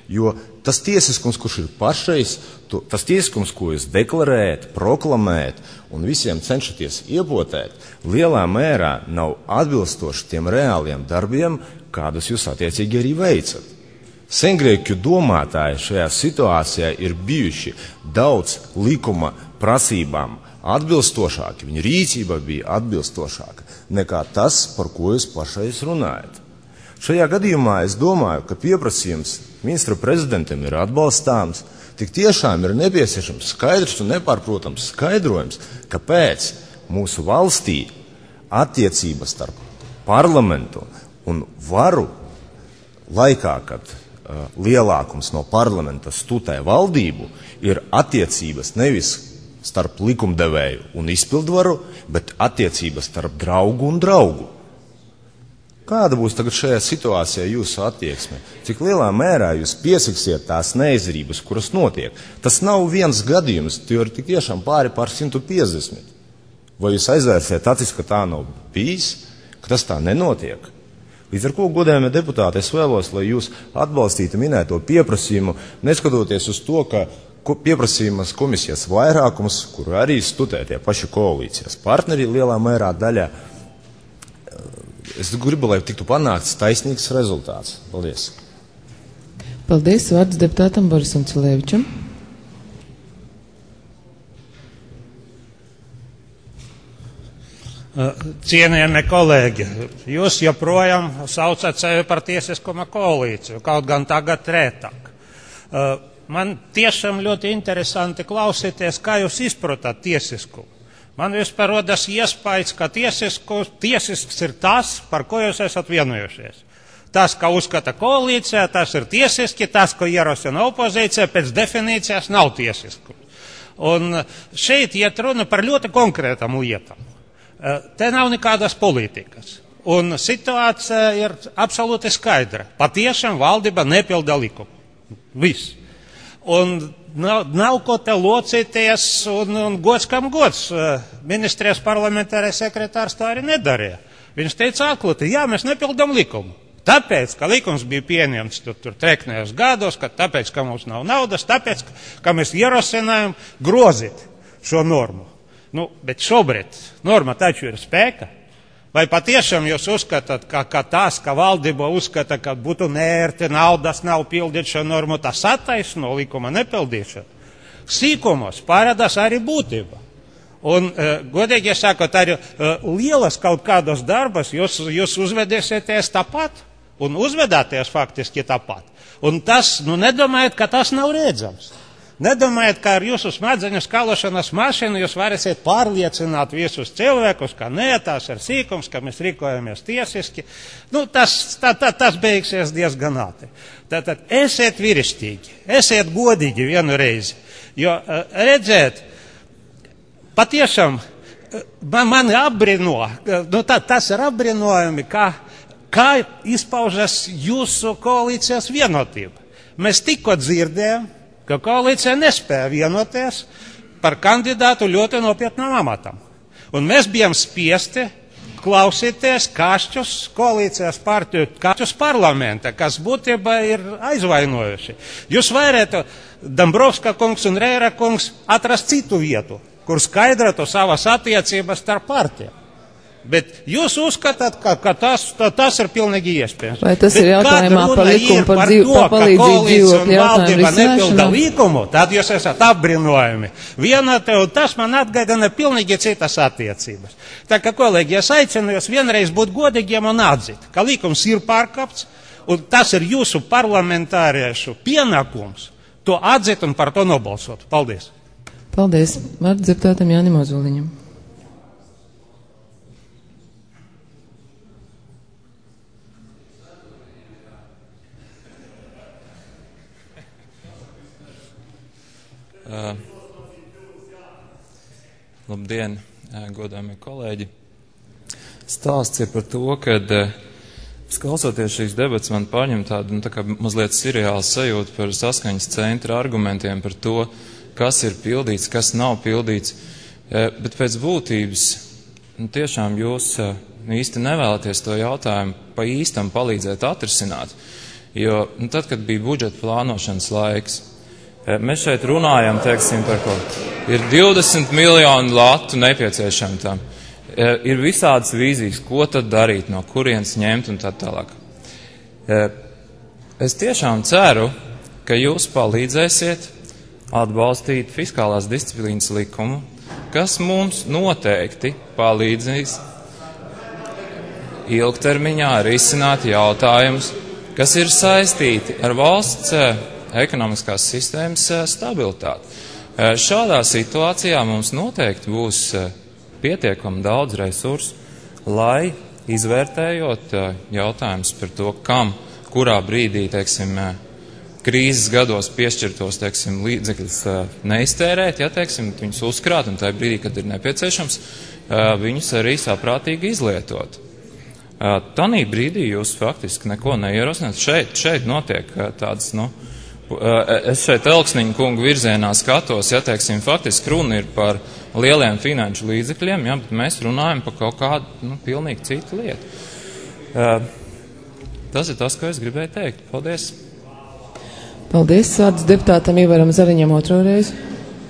Jo tas tiesiskums, kurš ir pašreiz, tas tiesiskums, ko jūs deklarējat, proklamējat un visiem cenšaties iepotēt, lielā mērā nav atbilstoši tiem reāliem darbiem, kādus jūs attiecīgi arī veicat. Sengrieķu domātāji šajā situācijā ir bijuši daudz likuma prasībām atbilstošāki, viņa rīcība bija atbilstošāka nekā tas, par ko jūs pašreiz runājat. Šajā gadījumā es domāju, ka pieprasījums ministra prezidentam ir atbalstāms, tik tiešām ir nepieciešams skaidrs un nepārprotams skaidrojums, kāpēc mūsu valstī attiecības starp parlamentu un varu laikā, kad lielākums no parlamenta stutē valdību, ir attiecības nevis starp likumdevēju un izpildvaru, bet attiecības starp draugu un draugu. Kāda būs tagad šajā situācijā jūsu attieksme? Cik lielā mērā jūs piesiksiet tās neizdarības, kuras notiek? Tas nav viens gadījums, tie ir tik tiešām pāri par 150. Vai jūs aizvērsiet acis, ka tā nav bijis, ka tas tā nenotiek? Līdz ar ko, godējamie deputāti, es vēlos, lai jūs atbalstītu minēto pieprasījumu, neskatoties uz to, ka pieprasījumas komisijas vairākums, kuru arī studē tie paši koalīcijas partneri lielā mērā daļā, es gribu, lai tiktu panākts taisnīgs rezultāts. Paldies. Paldies. Vārds deputātam Borisam Cilēvičam. Cienījamie kolēģi, jūs joprojām saucat sevi par tiesiskuma koalīciju, kaut gan tagad rētāk. Man tiešām ļoti interesanti klausīties, kā jūs izprotat tiesiskumu. Man vispār rodas iespējas, ka tiesisks ir tas, par ko jūs esat vienojušies. Tas, ka uzskata koalīcija, tas ir tiesiski, tas, ko ierosina opozīcija, pēc definīcijas nav tiesiskums. Un šeit iet runa par ļoti konkrētam lietam. Te nav nekādas politikas. Un situācija ir absolūti skaidra. Patiešām valdība nepilda likumu. Viss. Un nav ko te locīties, un gods kam gods. Ministrijas parlamentārais sekretārs to arī nedarīja. Viņš teica atklāti, jā, mēs nepildam likumu. Tāpēc, ka likums bija pieņemts tur treknējos gados, tāpēc, ka mums nav naudas, tāpēc, ka mēs ierosinājām grozīt šo normu. Bet šobrīd norma taču ir spēka. Vai patiešām jūs uzskatāt, ka tas, ka valdība uzskata, ka būtu nērti, naudas nav pildīt šo normu, tas attaisno likuma nepildīšanu? Sīkumos parādās arī būtība. Un, godīgi sakot, arī lielas kaut kādos darbas jūs uzvedēsieties tāpat un uzvedāties faktiski tāpat. Un tas, nedomājiet, ka tas nav redzams. Nedomājiet, ka ar jūsu smadzeņu skalošanas mašīnu jūs varēsiet pārliecināt visus cilvēkus, ka nē, tas ir sīkums, ka mēs rīkojamies tiesiski. Tas beigsies diezgan ātri. Tātad esiet virstīgi, esiet godīgi vienu reizi. Jo, redziet, patiešām man apbrino, tas ir apbrinojumi, kā izpaužas jūsu koalīcijas vienotība. Mēs tikko dzirdējām, ka koalīcija nespēja vienoties par kandidātu ļoti nopietnam amatam. Un mēs bijām spiesti klausīties kašķus koalīcijas partiju, kašķus parlamenta, kas būtībā ir aizvainojuši. Jūs varētu, Dombrovska kungs un Reira kungs, atrast citu vietu, kur skaidrotu savas attiecības starp partijām. Bet jūs uzskatāt, ka tas ir pilnīgi iespējams. Vai tas ir jautājumā par likumu par palīdzību dzīvokļu jautājumu nepilda likumu, tad jūs esat apbrinojumi. Vienotē, un tas man atgādina pilnīgi citas attiecības. Tā kā, kolēģi, es aicinu jūs vienreiz būt godīgiem un atzīt, ka likums ir pārkāpts, un tas ir jūsu parlamentāriešu pienākums to atzīt un par to nobalsot. Paldies. Paldies. Vārds deputātam Jānim Ozoliņam. Labdien, godāmie kolēģi. Stāsts ir par to, ka klausoties šīs debats man pārņem tādu tā kā mazliet seriālu sajūtu par saskaņas centra argumentiem par to, kas ir pildīts, kas nav pildīts. Bet pēc būtības tiešām jūs īsti nevēlaties to jautājumu pa īstam palīdzēt atrisināt. Jo tad, kad bija budžeta plānošanas laiks, mēs šeit runājam, teiksim, par ko. Ir 20 miljoni latu nepieciešami tam. Ir visādas vīzijas, ko tad darīt, no kurienes ņemt un tā tālāk. Es tiešām ceru, ka jūs palīdzēsiet atbalstīt fiskālās disciplīnas likumu, kas mums noteikti palīdzīs ilgtermiņā risināt jautājumus, kas ir saistīti ar valsts ekonomiskās sistēmas stabilitāti. Šādā situācijā mums noteikti būs pietiekami daudz resursu, lai izvērtējot jautājumus par to, kam, kurā brīdī, teiksim, krīzes gados piešķirtos, teiksim, līdzekļus neiztērēt, ja, teiksim, viņus uzkrāt un tajā brīdī, kad ir nepieciešams, viņus arī saprātīgi izlietot. Tanī brīdī jūs faktiski neko neierosināt. Šeit notiek tāds, es šeit Elksniņa kungu virzienā skatos, ja, teiksim, faktiski runa ir par lieliem finanšu līdzekļiem, ja, bet mēs runājam par kaut kādu, pilnīgi citu lietu. Tas ir tas, ko es gribēju teikt. Paldies. Paldies. Vārds deputātam Ivaram Zariņam otro reizi.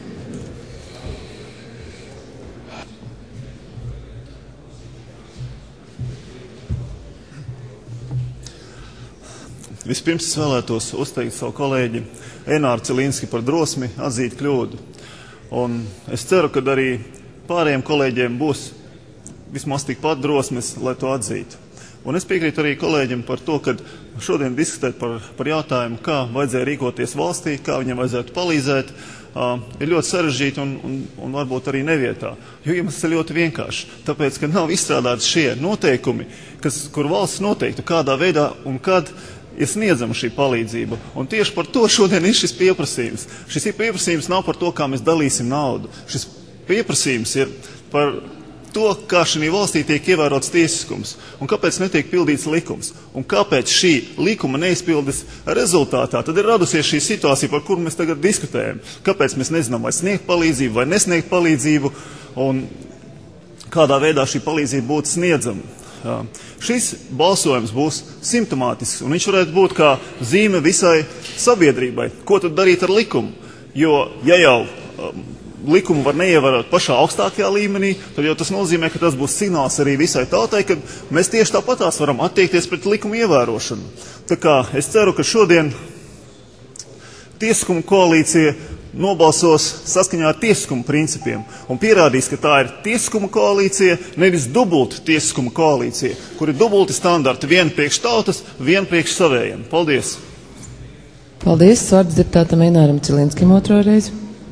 Vispirms es vēlētos uzteikt savu kolēģi Enāru Cilīnski par drosmi atzīt kļūdu. Un es ceru, ka arī pārējiem kolēģiem būs vismaz tikpat drosmes, lai to atzītu. Un es piekrītu arī kolēģim par to, ka šodien diskutēt par jautājumu, kā vajadzēja rīkoties valstī, kā viņam vajadzētu palīdzēt, ir ļoti sarežģīti un varbūt arī nevietā. Jo iemesls ir ļoti vienkārši. Tāpēc, ka nav izstrādāti šie noteikumi, kur valsts noteiktu, kādā veidā un kad ir sniedzama šī palīdzība. Un tieši par to šodien ir šis pieprasījums. Šis pieprasījums nav par to, kā mēs dalīsim naudu. Šis pieprasījums ir par to, kā šī valstī tiek ievērots tiesiskums un kāpēc netiek pildīts likums. Un kāpēc šī likuma neizpildes rezultātā tad ir radusies šī situācija, par kuru mēs tagad diskutējam. Kāpēc mēs nezinām, vai sniegt palīdzību, vai nesniegt palīdzību un kādā veidā šī palīdzība būtu sniedzama. Šis balsojums būs simptomātisks, un viņš varētu būt kā zīme visai sabiedrībai. Ko tad darīt ar likumu? Jo, ja jau likumu var neievērot pašā augstākajā līmenī, tad jau tas nozīmē, ka tas būs signāls arī visai tautai, ka mēs tieši tāpatās varam attiekties pret likumu ievērošanu. Tā kā es ceru, ka šodien tiesiskuma koalīcija nobalsos saskaņā ar tiesiskuma principiem un pierādīs, ka tā ir tiesiskuma koalīcija, nevis dubulta tiesiskuma koalīcija, kur ir dubulti standarti, viena priekš tautas, viena priekš savējiem. Paldies! Paldies! Vārds deputātam Enāram Cilīnskim otro reizi.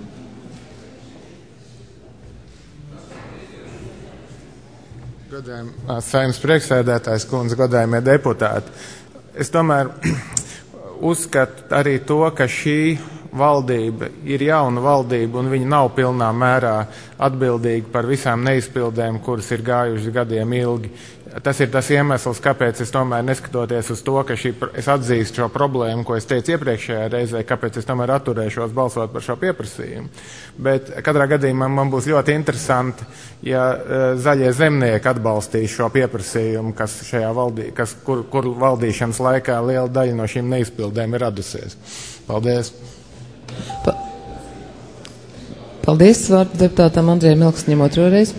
Godājumā Saeimas priekšsēdētājs kundze, godājumie deputāti. Es tomēr uzskatu arī to, ka šī valdība ir jauna valdība un viņa nav pilnā mērā atbildīga par visām neizpildēm, kuras ir gājušas gadiem ilgi. Tas ir tas iemesls, kāpēc es tomēr neskatoties uz to, ka es atzīstu šo problēmu, ko es teicu iepriekšējā reizē, kāpēc es tomēr atturēšos balsot par šo pieprasījumu. Bet katrā gadījumā man būs ļoti interesanti, ja zaļie zemnieki atbalstīs šo pieprasījumu, kas kur valdīšanas laikā liela daļa no šīm neizpildēm ir radusies. Paldies! Paldies, vārds deputātam Andrejam Elksnim otro reizi.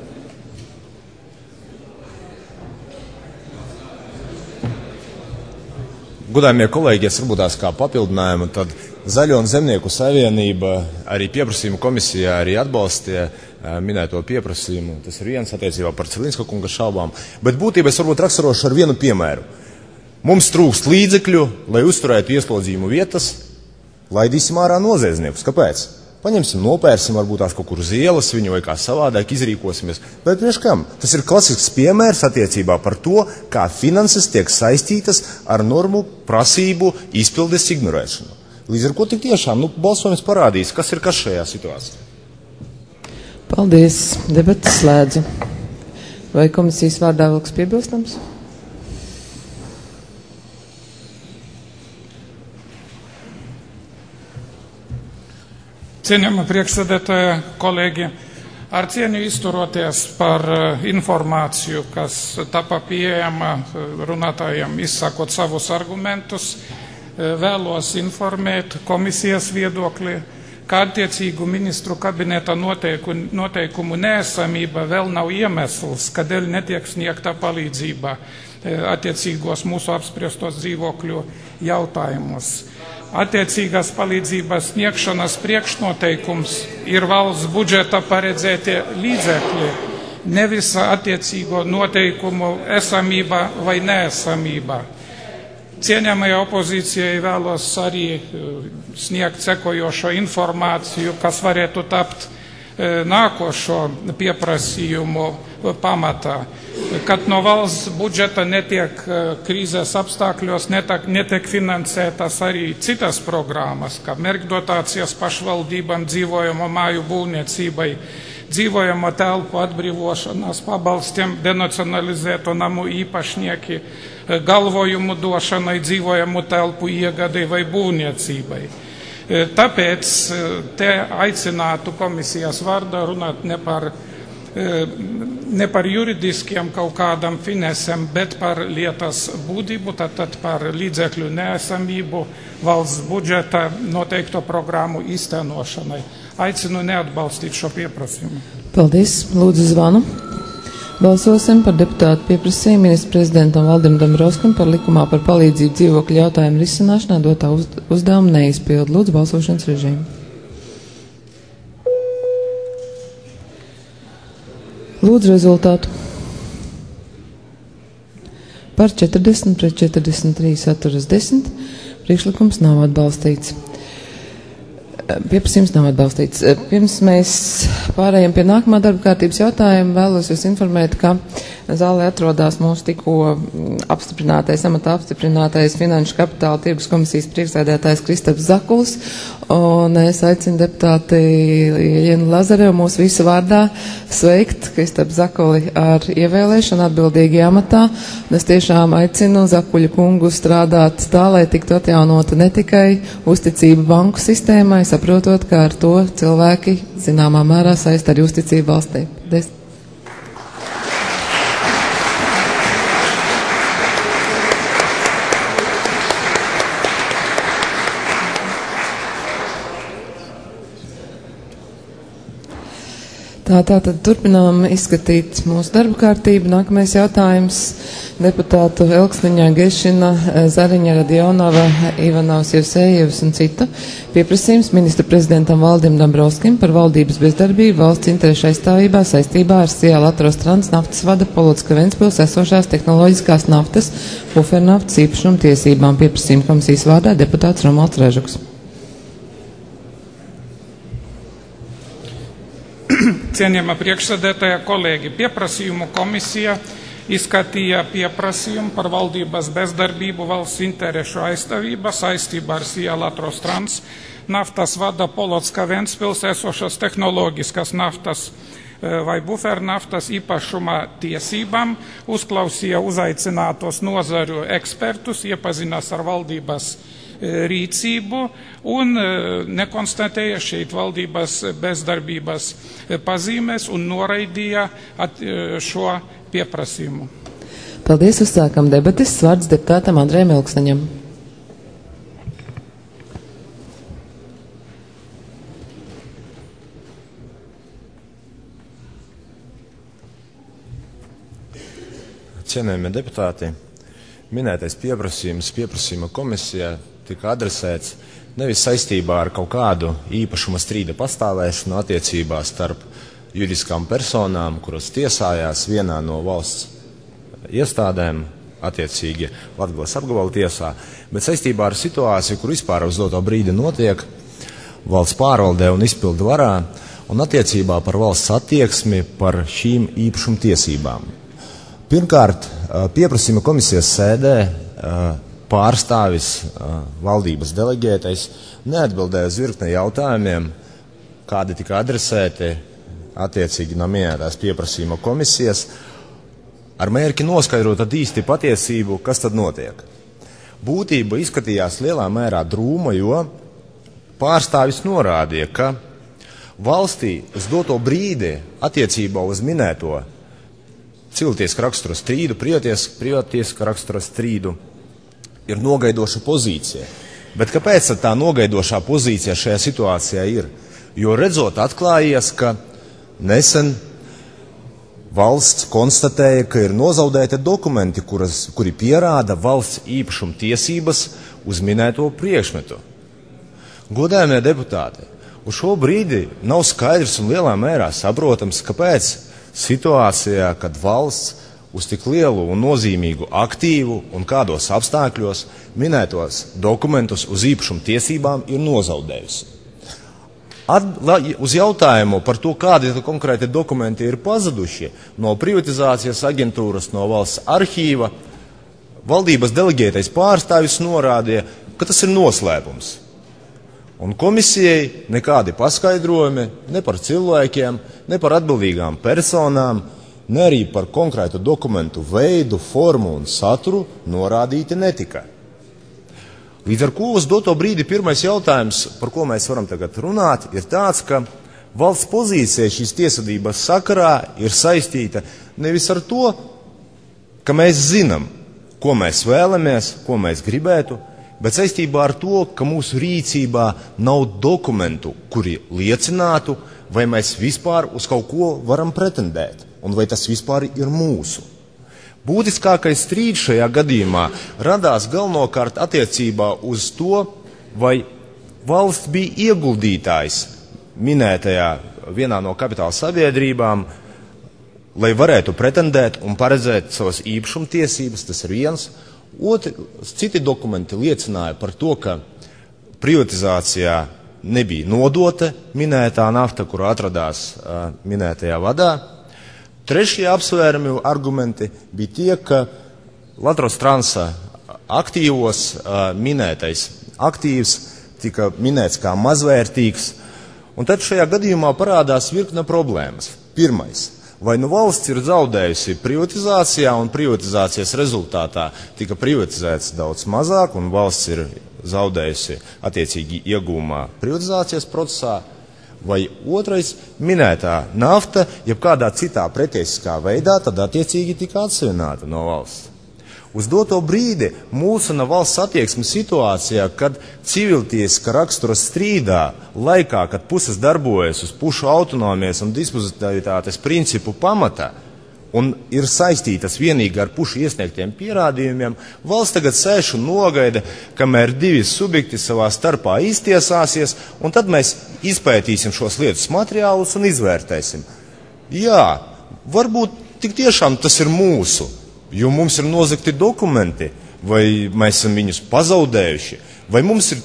Godājumie kolēģi, es varbūt tās kā papildinājumu, tad Zaļo un Zemnieku savienība arī pieprasījuma komisijā arī atbalstīja minēto pieprasījumu. Tas ir viens attiecībā par Cilīnska kunga šaubām. Bet būtībā es varbūt raksturošu ar vienu piemēru. Mums trūkst līdzekļu, lai uzturētu ieslodzījumu vietas, laidīsim ārā noziedzniekus. Kāpēc? Paņemsim, nopērsim, varbūt tās kaut kur uz ielas viņu vai kā savādāk izrīkosimies. Bet priekš kam? Tas ir klasisks piemērs attiecībā par to, kā finanses tiek saistītas ar normu prasību izpildes ignorēšanu. Līdz ar ko tik tiešām balsojums parādīs, kas ir kas šajā situācijā. Paldies. Debatas slēdzu. Vai komisijas vārdā vēl kas piebilstams? Cienījama priekšsēdētāja, kolēģi, Ar cieņu izturoties par informāciju, kas tapa pieejama runātājiem, izsakot savus argumentus, vēlos informēt komisijas viedokli, ka attiecīgu ministru kabineta noteikumu neesamība vēl nav iemesls, kādēļ netiek sniegta palīdzība attiecīgos mūsu apspriestos dzīvokļu jautājumus. Attiecīgās palīdzības sniegšanas priekšnoteikums ir valsts budžeta paredzētie līdzekļi, nevis attiecīgo noteikumu esamība vai neesamība. Cienījamajai opozīcijai vēlos arī sniegt sekojošo informāciju, kas varētu tapt nākošo pieprasījumu pamatā, kad no valsts budžeta netiek krīzes apstākļos, netiek finansētas arī citas programmas, kā mērķdotācijas pašvaldībām, dzīvojamo māju būvniecībai, dzīvojamo telpu atbrīvošanas pabalstiem, denacionalizēto namu īpašnieki, galvojumu došanai, dzīvojamo telpu iegadai vai būvniecībai. Tāpēc te aicinātu komisijas vārdā runāt ne par juridiskiem kaut kādam finesem, bet par lietas būtību, tātad par līdzekļu neesamību valsts budžeta noteikto programmu īstenošanai. Aicinu neatbalstīt šo pieprasījumu. Paldies. Lūdzu zvanu. Balsosim par deputātu pieprasījumu ministru prezidentam Valdim Dombrovskim par likumā par palīdzību dzīvokļu jautājumu risināšanā dotā uzdevuma neizpildu. Lūdzu balsošanas režīmu. Lūdzu rezultātu. Par 40 pret 43 atturas 10. Priekšlikums nav atbalstīts. Pieprasījums nav atbalstīts. Pirms mēs pārējām pie nākamā darba kārtības jautājuma, vēlos jūs informēt, ka zālē atrodas mūsu tikko amatā apstiprinātais Finanšu kapitāla tirgus komisijas priekšsēdētājs Kristaps Zakuls, un es aicinu deputāti Jenu Lazarevu mūsu visu vārdā sveikt Kristapu Zakuli ar ievēlēšanu atbildīgi amatā. Es tiešām aicinu Zakuļa kungu strādāt tā, lai tiktu atjaunota ne tikai uzticība banku sistēmai, saprotot, ka ar to cilvēki zināmā mērā saista arī uzticību valstī. Paldies. Tātad turpinām izskatīt mūsu darba kārtību. Nākamais jautājums deputātu Elksniņā, Gešina, Zariņa, Radionova, Ivanovs, Jevsejevs un citu. Pieprasījums ministru prezidentam Valdim Dombrovskim par valdības bezdarbību valsts interešu aizstāvībā saistībā ar Sijāla Atrostrans naftas vada Polocka Ventspils esošās tehnoloģiskās naftas bufernaftas īpašuma tiesībām. Pieprasījuma komisijas vārdā deputāts Romualds Režuks. Cienījamā priekšsēdētāja, kolēģi, pieprasījumu komisija izskatīja pieprasījumu par valdības bezdarbību valsts interešu aizstāvībā saistībā ar Sijāla Atrostrans naftas vada Polocka Ventspils esošas tehnoloģiskas naftas vai bufernaftas īpašuma tiesībām, uzklausīja uzaicinātos nozaru ekspertus, iepazinās ar valdības rīcību un nekonstatēja šeit valdības bezdarbības pazīmes un noraidīja šo pieprasījumu. Paldies, uzsākam debates. Vārds deputātam Andrejam Elksniņam. Cienējamie deputāti, minētais pieprasījuma komisijā tika adresēts nevis saistībā ar kaut kādu īpašuma strīda pastāvēšanu attiecībā starp juridiskām personām, kuras tiesājās vienā no valsts iestādēm, attiecīgi Latgales apgabala tiesā, bet saistībā ar situāciju, kur vispār uz doto brīdi notiek valsts pārvaldē un izpildu varā un attiecībā par valsts attieksmi par šīm īpašuma tiesībām. Pirmkārt, pieprasījuma komisijas sēdē pārstāvis valdības deleģētais neatbildēja uz virkni jautājumiem, kādi tika adresēti attiecīgi no minētās pieprasījuma komisijas, ar mērķi noskaidrot tad īsti patiesību, kas tad notiek. Būtība izskatījās lielā mērā drūma, jo pārstāvis norādīja, ka valstī uz doto brīdi attiecībā uz minēto cilvēktiesku rakstura strīdu, privātiesku rakstura strīdu ir nogaidoša pozīcija. Bet kāpēc tā nogaidošā pozīcija šajā situācijā ir? Jo redzot atklājies, ka nesen valsts konstatēja, ka ir nozaudēti dokumenti, kuri pierāda valsts īpašuma tiesības uz minēto priekšmetu. Godājamie deputāti, uz šo brīdi nav skaidrs un lielā mērā saprotams, kāpēc situācijā, kad valsts uz tik lielu un nozīmīgu aktīvu un kādos apstākļos minētos dokumentus uz īpašuma tiesībām ir nozaudējusi. Uz jautājumu par to, kādi konkrēti dokumenti ir pazuduši no privatizācijas aģentūras, no valsts arhīva, valdības deleģētais pārstāvis norādīja, ka tas ir noslēpums. Un komisijai nekādi paskaidrojumi ne par cilvēkiem, ne par atbildīgām personām, ne arī par konkrētu dokumentu veidu, formu un saturu norādīti netika. Līdz ar ko uz doto brīdi pirmais jautājums, par ko mēs varam tagad runāt, ir tāds, ka valsts pozīcija šīs tiesvedības sakarā ir saistīta nevis ar to, ka mēs zinām, ko mēs vēlamies, ko mēs gribētu, bet saistībā ar to, ka mūsu rīcībā nav dokumentu, kuri liecinātu, vai mēs vispār uz kaut ko varam pretendēt, un vai tas vispār ir mūsu. Būtiskākais strīds šajā gadījumā radās galvenokārt attiecībā uz to, vai valsts bija ieguldītājs minētajā vienā no kapitāla sabiedrībām, lai varētu pretendēt un paredzēt savas īpašuma tiesības, tas ir viens. Citi dokumenti liecināja par to, ka privatizācijā nebija nodota minētā nafta, kur atradās minētajā vadā. Trešie apsvērumi argumenti bija tie, ka Latros Transa aktīvos minētais aktīvs tika minēts kā mazvērtīgs, un tad šajā gadījumā parādās virkne problēmas. Pirmais, vai nu valsts ir zaudējusi privatizācijā, un privatizācijas rezultātā tika privatizēts daudz mazāk, un valsts ir zaudējusi attiecīgi iegūmā privatizācijas procesā, vai otrais, minētā nafta, jeb kādā citā pretiesiskā veidā, tad attiecīgi tika atsevināta no valsts. Uz doto brīdi mulsina valsts attieksme situācijā, kad civiltiesiska rakstura strīdā, laikā, kad puses darbojas uz pušu autonomijas un dispozitāvitātes principu pamata un ir saistītas vienīgi ar pušu iesniegtiem pierādījumiem, valsts tagad sēž un nogaida, kamēr divi subjekti savā starpā iztiesāsies, un tad mēs izpētīsim šos lietas materiālus un izvērtēsim. Jā, varbūt tik tiešām tas ir mūsu, jo mums ir nozagti dokumenti, vai mēs esam viņus pazaudējuši, vai mums ir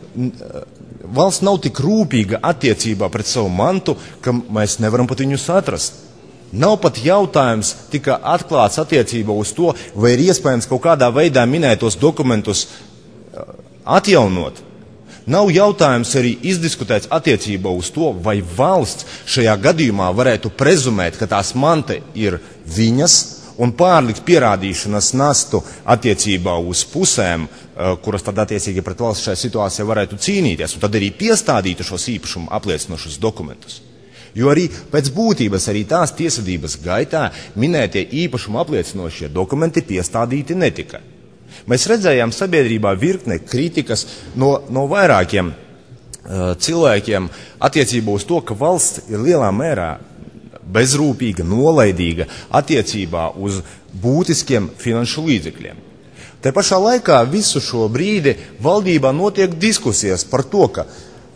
valsts nav tik rūpīga attiecībā pret savu mantu, ka mēs nevaram pat viņus atrast. Nav pat jautājums tika atklāts attiecībā uz to, vai ir iespējams kaut kādā veidā minētos dokumentus atjaunot. Nav jautājums arī izdiskutēts attiecībā uz to, vai valsts šajā gadījumā varētu prezumēt, ka tās manta ir viņas, un pārlikt pierādīšanas nastu attiecībā uz pusēm, kuras tad attiecīgi pret valsts šajā situācijā varētu cīnīties, un tad arī piestādītu šos īpašumu apliecinošus dokumentus. Jo arī pēc būtības arī tās tiesvedības gaitā minētie īpašumu apliecinošie dokumenti piestādīti netika. Mēs redzējām sabiedrībā virkne kritikas no vairākiem cilvēkiem attiecībā uz to, ka valsts ir lielā mērā bezrūpīga, nolaidīga attiecībā uz būtiskiem finanšu līdzekļiem. Te pašā laikā visu šo brīdi valdībā notiek diskusijas par to, ka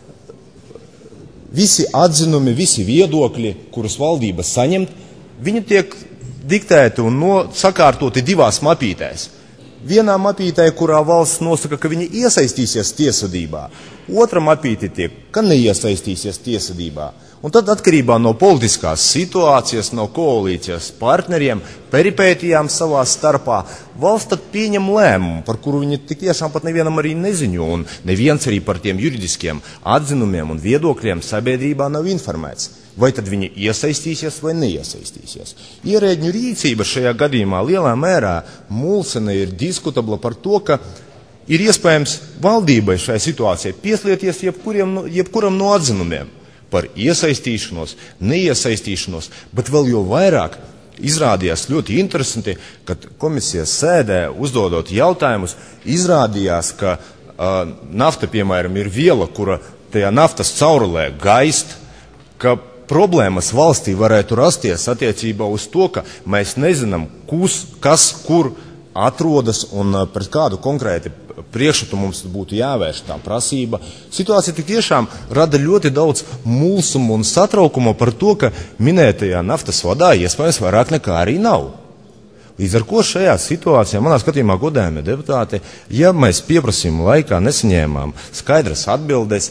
visi atzinumi, visi viedokļi, kurus valdība saņem, viņi tiek diktēti un sakārtoti divās mapītēs. Vienā mapītē, kurā valsts nosaka, ka viņi iesaistīsies tiesvedībā, otra mapīte tiek, ka neiesaistīsies tiesvedībā. Un tad atkarībā no politiskās situācijas, no koalīcijas partneriem, peripētijām savā starpā, valsts tad pieņem lēmumu, par kuru viņi tik tiešām pat nevienam arī neziņo, un neviens arī par tiem juridiskiem atzinumiem un viedokļiem sabiedrībā nav informēts. Vai tad viņi iesaistīsies vai neiesaistīsies. Ierēģņu rīcība šajā gadījumā lielā mērā mulsina ir diskutabla par to, ka ir iespējams valdībai šajā situācijā pieslieties jebkuram no atzinumiem. par iesaistīšanos, neiesaistīšanos, bet vēl jau vairāk izrādījās ļoti interesanti, kad komisijas sēdē uzdodot jautājumus, izrādījās, ka nafta, piemēram, ir viela, kura tajā naftas caurulē gaist, ka problēmas valstī varētu rasties attiecībā uz to, ka mēs nezinām, kas kur atrodas un pret kādu konkrēti priekšstatu mums būtu jāvērš tā prasība. Situācija tik tiešām rada ļoti daudz mulsumu un satraukumu par to, ka minētajā naftas vadā iespējams vairāk nekā arī nav. Līdz ar ko šajā situācijā, manā skatījumā, godājumie deputāti, ja mēs pieprasījuma laikā nesaņēmām skaidras atbildes,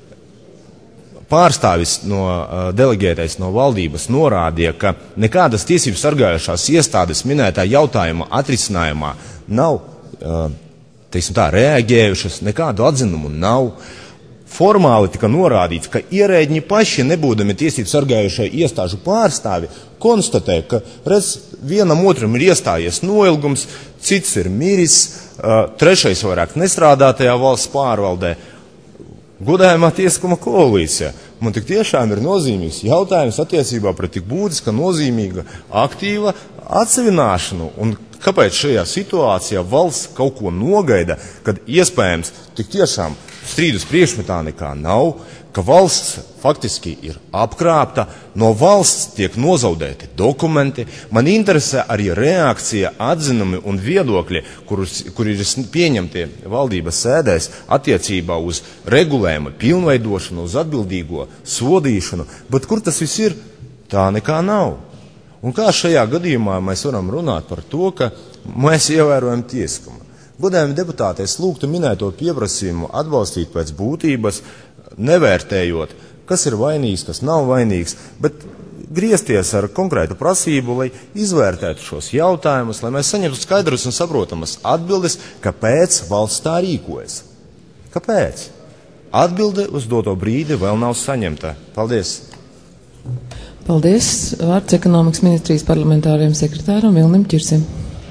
pārstāvis delegētais no valdības norādīja, ka nekādas tiesību sargājošās iestādes minētā jautājuma atrisinājumā nav, teiksim tā, reaģējušas, nekādu atzinumu nav. Formāli tika norādīts, ka ierēģi paši, nebūdami tiesību sargājošai iestāžu pārstāvi, konstatē, ka vienam otram ir iestājies noilgums, cits ir miris, trešais vairāk nestrādā tajā valsts pārvaldē. Godājumā tiesiskuma koalīcija. Man tik tiešām ir nozīmīgs jautājums attiecībā pret tik būtiska, nozīmīga, aktīva atsevināšanu. Un kāpēc šajā situācijā valsts kaut ko nogaida, kad iespējams tik tiešām strīdus priekšmetā nekā nav, ka valsts faktiski ir apkrāpta, no valsts tiek nozaudēti dokumenti. Man interesē arī reakcija, atzinumi un viedokļi, kuri ir pieņemti valdības sēdēs attiecībā uz regulējuma pilnveidošanu, uz atbildīgo sodīšanu, bet kur tas viss ir, tā nekā nav. Un kā šajā gadījumā mēs varam runāt par to, ka mēs ievērojam tiesiskumu? Godājumi deputāti, es lūgtu minēto pieprasījumu atbalstīt pēc būtības, nevērtējot, kas ir vainīgs, kas nav vainīgs, bet griezties ar konkrētu prasību, lai izvērtētu šos jautājumus, lai mēs saņemtu skaidras un saprotamas atbildes, kāpēc valsts tā rīkojas. Kāpēc? Atbilde uz doto brīdi vēl nav saņemta. Paldies! Paldies! Vārds ekonomikas ministrijas parlamentāriem sekretāram Vilnim Čirsim.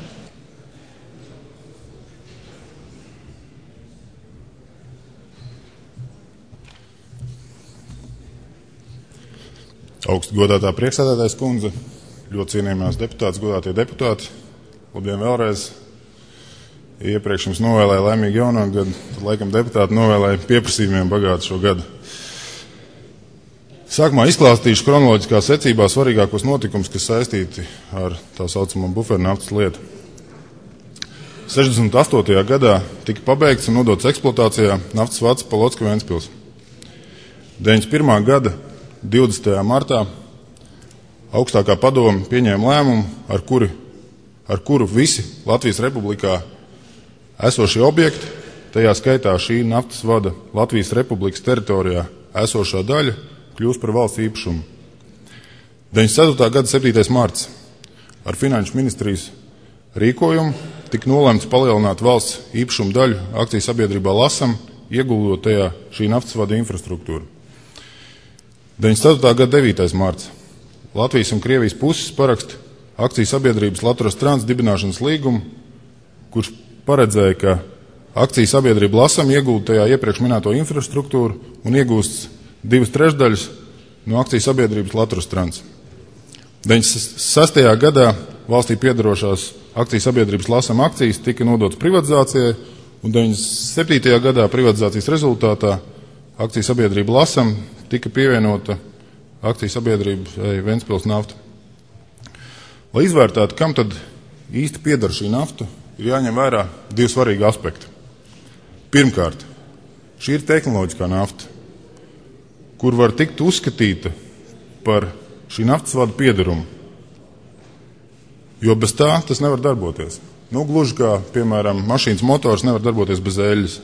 Augstu godātā priekšsēdētājas kundze, ļoti cienījamās deputātes, godātie deputāti, labdien vēlreiz. Iepriekš jums novēlēju laimīgu jauno gadu, tad laikam deputāti novēlēju pieprasījumiem bagātu šo gadu. Sākumā izklāstīšu kronoloģiskā secībā svarīgākos notikumus, kas saistīti ar tā saucamo bufernaftas lietu. 68. gadā tika pabeigts un nodots eksploatācijā naftas vads Polocka-Ventspils. 91. gada 20. martā augstākā padome pieņēma lēmumu, ar kuru visi Latvijas Republikā esošie objekti, tajā skaitā šī naftas vada Latvijas Republikas teritorijā esošā daļa, kļūst par valsts īpašumu. 94. gada 7. marts ar Finanšu ministrijas rīkojumu tika nolemts palielināt valsts īpašumu daļu akciju sabiedrībā Lasam, ieguldot tajā šī naftas vada infrastruktūru. 94. gada 9. marts Latvijas un Krievijas puses paraksta akciju sabiedrības Latras Trans dibināšanas līgumu, kurš paredzēja, ka akciju sabiedrība Lasam iegūda tajā iepriekš minēto infrastruktūru un iegūst 2/3 no akciju sabiedrības Latras Trans. 96. gadā valstī piedarošās akciju sabiedrības Lasam akcijas tika nodotas privatizācijai, un 97. gadā privatizācijas rezultātā akciju sabiedrība Lasam tika pievienota akciju sabiedrība Ventspils nafta. Lai izvērtētu, kam tad īsti pieder šī nafta, ir jāņem vērā divi svarīgi aspekti. Pirmkārt, šī ir tehnoloģiskā nafta, kur var tikt uzskatīta par šī naftas vada piederumu, jo bez tā tas nevar darboties. Gluži kā, piemēram, mašīnas motors nevar darboties bez eļļas.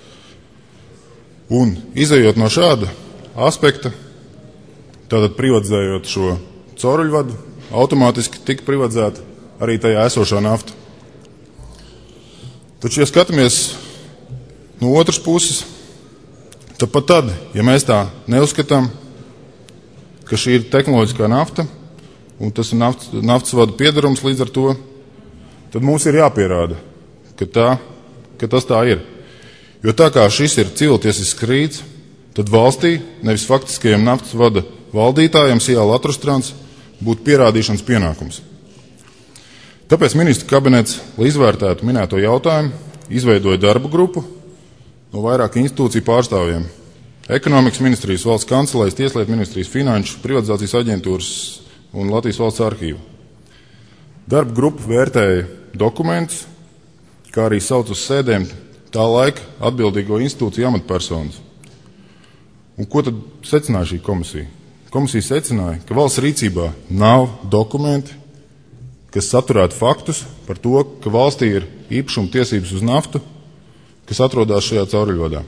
Un izejot no šāda aspekta, tātad privatizējot šo cauruļvadu, automātiski tika privatizēta arī tajā esošā nafta. Taču, ja skatāmies no otras puses, tad pat tad, ja mēs tā neuzskatām, ka šī ir tehnoloģiskā nafta, un tas ir naftas vadu piederums līdz ar to, tad mums ir jāpierāda, ka tas tā ir. Jo tā kā šis ir civiltiesisks strīds, tad valstī, nevis faktiskajiem naftas vada valdītājiem, Sijā Latrustrans, būtu pierādīšanas pienākums. Tāpēc ministra kabinets, lai izvērtētu minēto jautājumu, izveidoja darba grupu no vairāku institūciju pārstāvjiem - Ekonomikas ministrijas, Valsts kancelējas, Tieslietu ministrijas, Finanšu, Privatizācijas aģentūras un Latvijas Valsts arhīvu. Darba grupa vērtēja dokumentus, kā arī sauc uz sēdēm tā laika atbildīgo institūciju amatpersonas. Un ko tad secināja šī komisija? Komisija secināja, ka valsts rīcībā nav dokumenti, kas saturētu faktus par to, ka valstī ir īpašuma tiesības uz naftu, kas atrodas šajā cauruļvadā.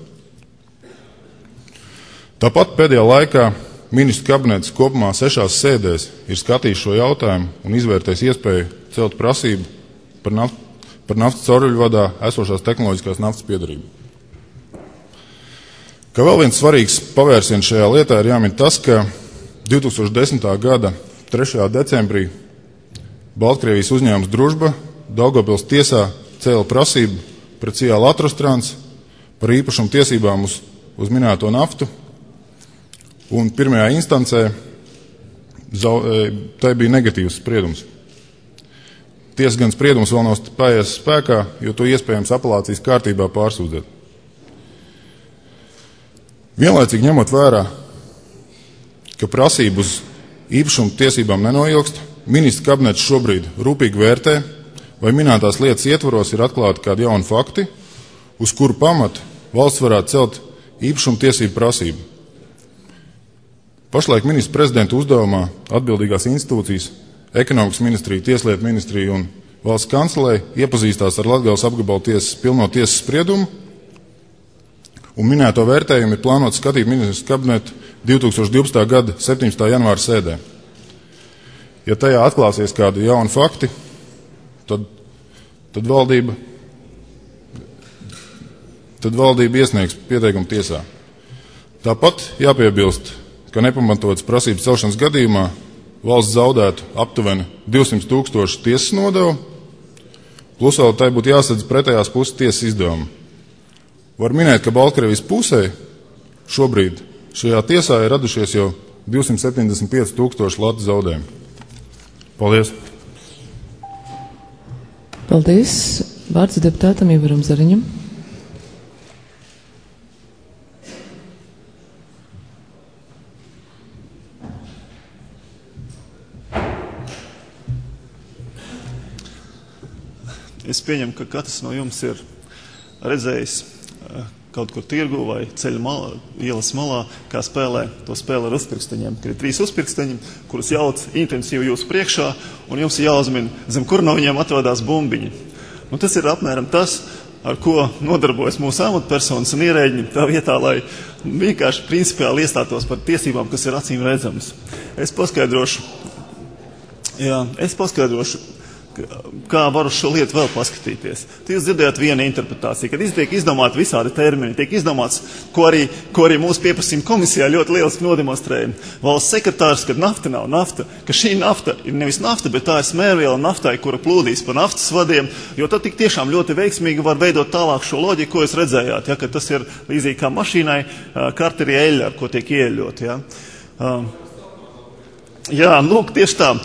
Tāpat pēdējā laikā ministru kabinets kopumā 6 sēdēs ir skatījis šo jautājumu un izvērtējis iespēju celt prasību par naftas cauruļvadā esošās tehnoloģiskās naftas piedarību. Kā vēl viens svarīgs pavērsiens šajā lietā ir jāmin tas, ka 2010. gada 3. decembrī Baltkrievijas uzņēmums Družba Daugavpils tiesā cēla prasību pret Sijā Latrustrans par īpašumu tiesībām uz minēto naftu, un pirmajā instancē tai bija negatīvs spriedums. Tiesas gan spriedums vēl nav paies spēkā, jo to iespējams apelācijas kārtībā pārsūdzēt. Vienlaicīgi ņemot vērā, ka prasība uz īpašumu tiesībām nenoilgst, ministra kabinets šobrīd rūpīgi vērtē, vai minētās lietas ietvaros ir atklāti kādi jauni fakti, uz kuru pamatu valsts varētu celt īpašumu tiesību prasību. Pašlaik ministra prezidenta uzdevumā atbildīgās institūcijas, Ekonomikas ministrija, Tieslietu ministrija un Valsts kancelēja iepazīstās ar Latgales apgabala tiesas pilno tiesas spriedumu, un minēto vērtējumu ir plānots skatīt ministrs kabineta 2012. gada 17. janvāra sēdē. Ja tajā atklāsies kādi jauni fakti, tad valdība iesniegs pieteikumu tiesā. Tāpat jāpiebilst, ka nepamatotas prasības celšanas gadījumā valsts zaudētu aptuveni 200 000 tiesas nodevu, plus vēl tai būtu jāsadz pretējās puses tiesas izdevumu. Var minēt, ka Baltkrievijas pusē šobrīd šajā tiesā ir radušies jau 275 000 latu zaudējumu. Paldies! Paldies! Vārds deputātam Ivaram Zariņam. Es pieņemu, ka katrs no jums ir redzējis kaut kur tirgu vai ceļa malā, ielas malā, kā spēlē to spēli ar uzpirksteņiem. Kad ir 3 uzpirksteņi, kurus jauc intensīvi jūsu priekšā, un jums ir jāuzmin, zem kur no viņiem atrodas bumbiņi. Nu, tas ir apmēram tas, ar ko nodarbojas mūsu amatpersonas un ierēģi tā vietā, lai vienkārši principiāli iestātos par tiesībām, kas ir acīm redzamas. Es paskaidrošu, kā var uz šo lietu vēl paskatīties. Te jūs dzirdējāt vienu interpretāciju, kad tiek izdomāti visādi termini, tiek izdomāts, ko arī mūsu pieprasījuma komisijā ļoti lieliski nodemonstrēja. Valsts sekretārs, kad nafta nav nafta, ka šī nafta ir nevis nafta, bet tā ir smērviela naftai, kura plūdīs pa naftas vadiem, jo tad tik tiešām ļoti veiksmīgi var veidot tālāk šo loģiku, ko jūs redzējāt, ja, ka tas ir līdzīgi kā mašīnai karteri eļļa, ar ko tiek ieļot. Ja. Lūk, tieši tā.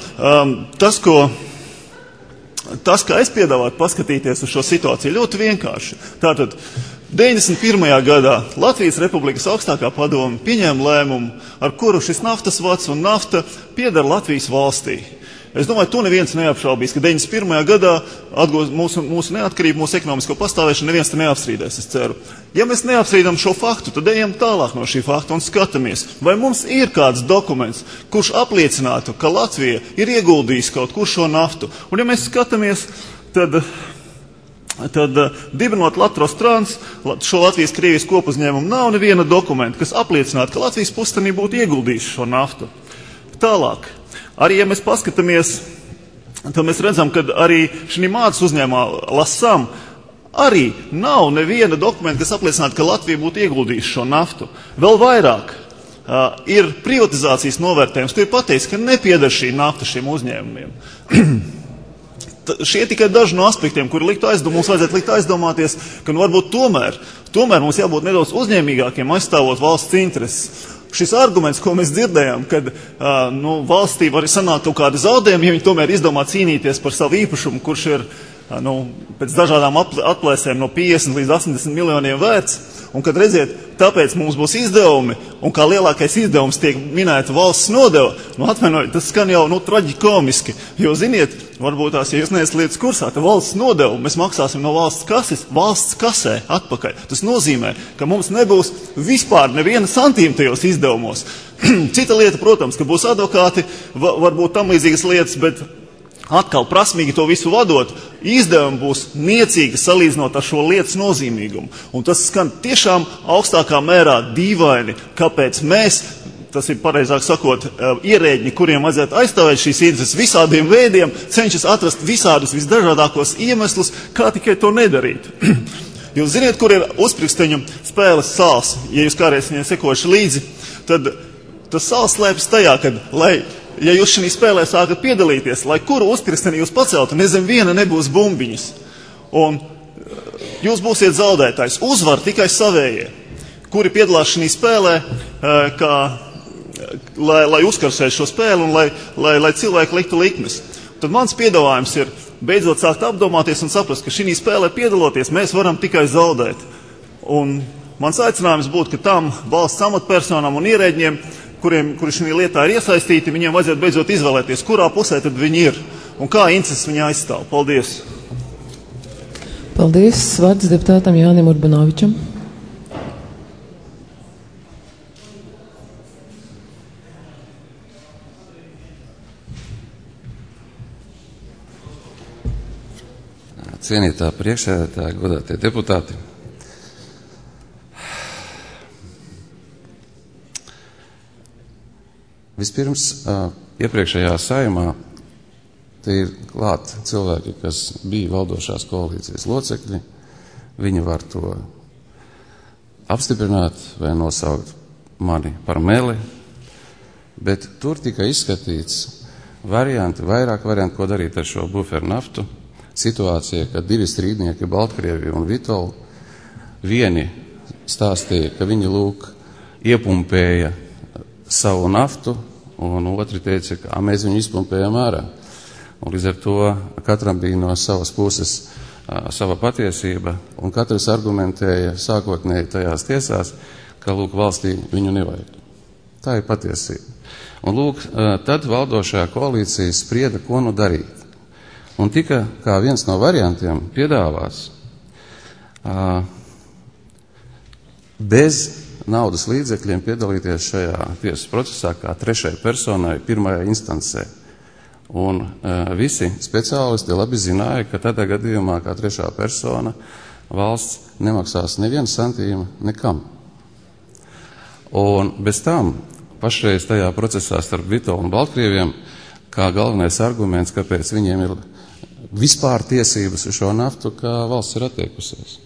Tas, kā es piedāvātu paskatīties uz šo situāciju, ļoti vienkārši. Tātad 91. gadā Latvijas Republikas augstākā padome pieņēma lēmumu, ar kuru šis naftas vads un nafta pieder Latvijas valstī. Es domāju, to neviens neapšaubīs, ka 91. gadā atgūst mūsu neatkarību, mūsu ekonomisko pastāvēšanu, neviens te neapstrīdēs, es ceru. Ja mēs neapstrīdam šo faktu, tad ejam tālāk no šī fakta un skatāmies, vai mums ir kāds dokuments, kurš apliecinātu, ka Latvija ir ieguldījusi kaut kur šo naftu. Un ja mēs skatāmies, tad dibinot Latrustrans, šo Latvijas-Krievijas kopuzņēmumu, nav neviena dokumenta, kas apliecinātu, ka Latvijas pustanī būtu ieguldījusi šo naftu. Tālāk. Arī, ja mēs paskatāmies, tad mēs redzam, ka arī šī mācas uzņēmumā Lasam arī nav neviena dokumenta, kas apliecinātu, ka Latvija būtu ieguldījusi šo naftu. Vēl vairāk ir privatizācijas novērtējums, kur ir pateicis, ka nepieder šī nafta šiem uzņēmumiem. šie tikai daži no aspektiem, kuri mums vajadzētu likt aizdomāties, ka varbūt tomēr mums jābūt nedaudz uzņēmīgākiem aizstāvot valsts intereses. Šis arguments, ko mēs dzirdējām, kad valstī var sanākt kaut kādi zaudējumi, ja viņi tomēr izdomā cīnīties par savu īpašumu, kurš ir pēc dažādām atplēsēm no 50 līdz 80 miljoniem vērts, un kad redziet, tāpēc mums būs izdevumi, un kā lielākais izdevums tiek minēta valsts nodeva, atvainojiet, tas skan jau traģikomiski, jo ziniet, varbūt tās, ja jūs neesat lietas kursā, tad valsts nodevu mēs maksāsim no valsts kases, valsts kasē atpakaļ. Tas nozīmē, ka mums nebūs vispār neviena santīma tajos izdevumos. Cita lieta, protams, ka būs advokāti, varbūt tam līdzīgas lietas, bet atkal prasmīgi to visu vadot, izdevumi būs niecīgi salīdzinot ar šo lietas nozīmīgumu. Un tas skan tiešām augstākā mērā dīvaini, kāpēc mēs, tas ir pareizāk sakot, ierēģi, kuriem vajadzētu aizstāvēt šīs intereses visādiem veidiem, cenšas atrast visādus visdažādākos iemeslus, kā tikai to nedarīt. Jūs ziniet, kur ir uzpirksteņu spēles sāls? Ja jūs kādreiz viņai sekojuši līdzi, tad tas sāls slēpjas tajā, ja jūs šī spēlē sākat piedalīties, lai kuru uzpirksteni jūs paceltu, nezem viena nebūs bumbiņas. Un jūs būsiet zaudētājs. Uzvar tikai savējie, kuri piedalās šī spēlē, lai uzkarsētu šo spēli un lai cilvēki liktu likmes. Tad mans piedāvājums ir beidzot sākt apdomāties un saprast, ka šī spēlē piedaloties mēs varam tikai zaudēt. Un mans aicinājums būtu, ka tam valsts amatpersonām un ierēģiem, kuri šī lietā ir iesaistīti, viņiem vajadzētu beidzot izvēlēties, kurā pusē tad viņi ir un kā intereses viņi aizstāv. Paldies! Paldies! Vārds deputātam Jānim Urbanovičam. Cienītā priekšsēdētāja, godātie deputāti. Vispirms, iepriekšējā saimā te ir klāt cilvēki, kas bija valdošās koalīcijas locekļi. Viņi var to apstiprināt vai nosaukt mani par meli, bet tur tika izskatīts vairāk varianti, ko darīt ar šo buferu naftu. Situācija, kad divi strīdnieki, Baltkrievija un Vitola, vieni stāstīja, ka viņi iepumpēja savu naftu, un otri teica, ka mēs viņu izpumpējam ārā. Un līdz ar to katram bija no savas puses sava patiesība, un katrs argumentēja sākotnēji tajās tiesās, ka valstī viņu nevajag. Tā ir patiesība. Un tad valdošā koalīcija sprieda, ko darīt. Un tika kā viens no variantiem piedāvās bez naudas līdzekļiem piedalīties šajā tiesas procesā kā trešai personai pirmajā instancē. Un visi speciālisti labi zināja, ka tādā gadījumā kā trešā persona valsts nemaksās nevienu santīmu nekam. Un bez tam pašreiz tajā procesā starp Vitolu un Baltkrieviem kā galvenais arguments, kāpēc viņiem ir vispār tiesības uz šo naftu, kā valsts ir atteikusies.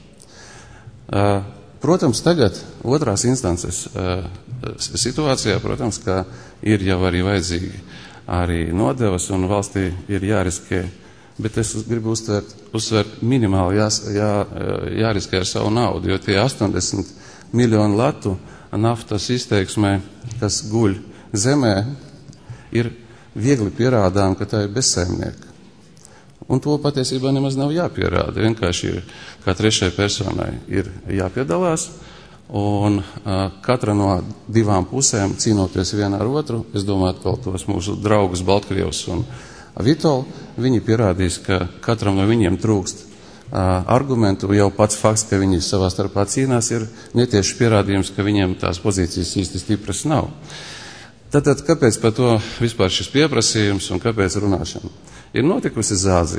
Protams, tagad otrās instances situācijā, protams, ka ir jau arī vajadzīgi arī nodevas un valstī ir jāriskē, bet es gribu uzsvērt minimāli jāriskē ar savu naudu, jo tie 80 miljonu latu naftas izteiksmē, kas guļ zemē, ir viegli pierādām, ka tā ir bezsaimnieka. Un to patiesībā nemaz nav jāpierāda. Vienkārši kā trešai personai ir jāpiedalās, un katra no divām pusēm cīnoties vienā ar otru, es domāju, atkal tos mūsu draugus Baltkrievs un Vitolu, viņi pierādīs, ka katram no viņiem trūkst argumentu. Jau pats fakts, ka viņi savā starpā cīnās, ir netieši pierādījums, ka viņiem tās pozīcijas īsti stipras nav. Tātad, kāpēc par to vispār šis pieprasījums un kāpēc runāšana? Ir notikusi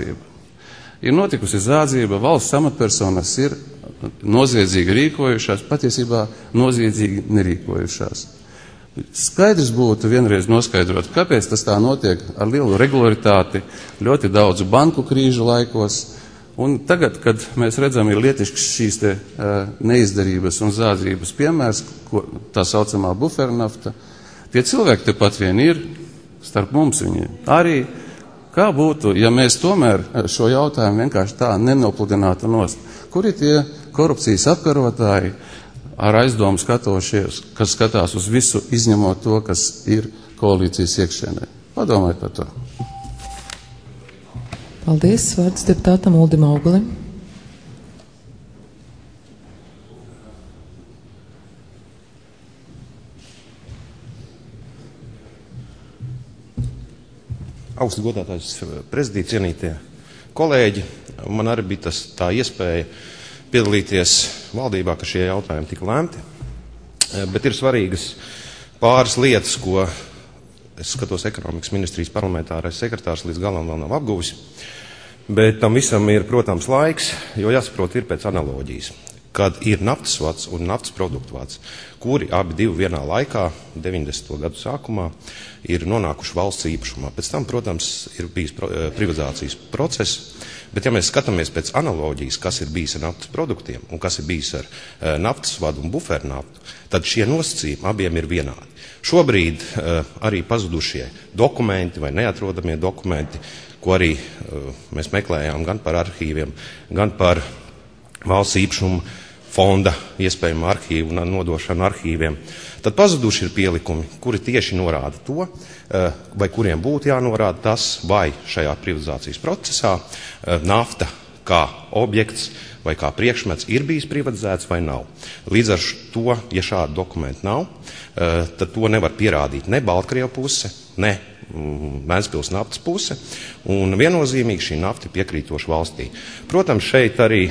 zādzība, valsts amatpersonas ir noziedzīgi rīkojušās, patiesībā noziedzīgi nerīkojušās. Skaidrs būtu vienreiz noskaidrot, kāpēc tas tā notiek ar lielu regularitāti, ļoti daudzu banku krīžu laikos, un tagad, kad mēs redzam, ir lietišks šīs te neizdarības un zādzības piemērs, tā saucamā bufernafta, tie cilvēki tepat vien ir, starp mums viņi arī, Kā būtu, ja mēs tomēr šo jautājumu vienkārši tā nenopludinātu nost? Kur ir tie korupcijas apkarotāji ar aizdomu skatošies, kas skatās uz visu, izņemot to, kas ir koalīcijas iekšienē? Padomājiet par to. Paldies. Vārds deputātam Uldim Augulim. Augsti godātais prezidija, cienītie kolēģi, man arī bija tā iespēja piedalīties valdībā, ka šie jautājumi tika lemti, bet ir svarīgas pāris lietas, ko es skatos ekonomikas ministrijas parlamentārais sekretārs līdz galam vēl nav apguvis, bet tam visam ir, protams, laiks, jo jāsaprot ir pēc analoģijas, kad ir naftas vats un naftas produktu vats, kuri abi divi vienā laikā, 90. gadu sākumā, ir nonākuši valsts īpašumā. Pēc tam, protams, ir bijis privatizācijas process, bet ja mēs skatāmies pēc analoģijas, kas ir bijis ar naftas produktiem un kas ir bijis ar naftas vadu un buferu naftu, tad šie nosacījumi abiem ir vienādi. Šobrīd arī pazudušie dokumenti vai neatrodamie dokumenti, ko arī mēs meklējām gan par arhīviem, gan par valsts īpašumu fonda iespējamu arhīvu un nodošanu arhīviem, tad pazuduši ir pielikumi, kuri tieši norāda to, vai kuriem būtu jānorāda tas, vai šajā privatizācijas procesā nafta kā objekts vai kā priekšmets ir bijis privatizēts vai nav. Līdz ar to, ja šādu dokumentu nav, tad to nevar pierādīt ne Baltkrievu puse, ne Ventspils naftas puse, un viennozīmīgi šī nafta ir piekrītoša valstī. Protams, šeit arī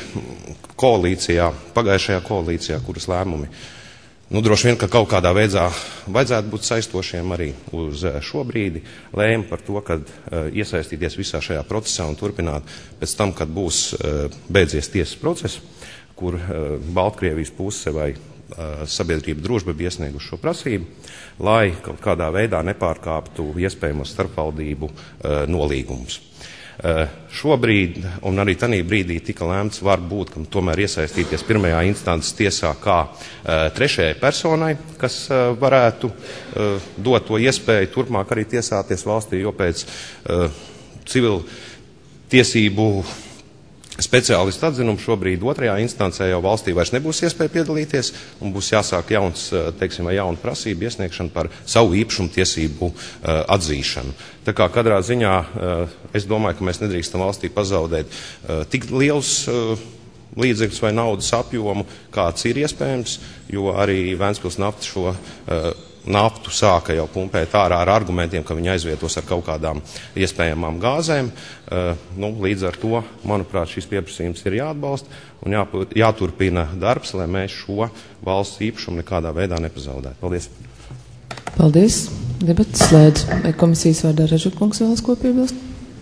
pagājušajā koalīcijā, kuras lēmumi, droši vien, ka kaut kādā veidā vajadzētu būt saistošiem arī uz šo brīdi, lēma par to, kad iesaistīties visā šajā procesā un turpināt pēc tam, kad būs beidzies tiesas process, kur Baltkrievijas puse vai sabiedrība družba bija iesnieguši šo prasību, lai kaut kādā veidā nepārkāptu iespējamos starpvaldību nolīgumus. Šobrīd, un arī tanī brīdī tika lēmts, varbūt, ka tomēr iesaistīties pirmajā instances tiesā kā trešajai personai, kas varētu dot to iespēju turpmāk arī tiesāties valstī, jo pēc civil tiesību speciālistu atzinumu šobrīd otrajā instancē jau valstī vairs nebūs iespēja piedalīties un būs jāsāk jauna prasība iesniegšana par savu īpašumu tiesību atzīšanu. Tā kā katrā ziņā es domāju, ka mēs nedrīkstam valstī pazaudēt tik liels līdzekļus vai naudas apjomu, kāds ir iespējams, jo arī Ventspils nafta šo naftu sāka jau pumpēt ārā ar argumentiem, ka viņi aizvietos ar kaut kādām iespējamām gāzēm. Līdz ar to, manuprāt, šis pieprasījums ir jāatbalsta un jāturpina darbs, lai mēs šo valsts īpašumu nekādā veidā nepazaudētu. Paldies! Paldies! Debates slēdz. Vai komisijas vārdā Režukungs vēlas ko piebilst?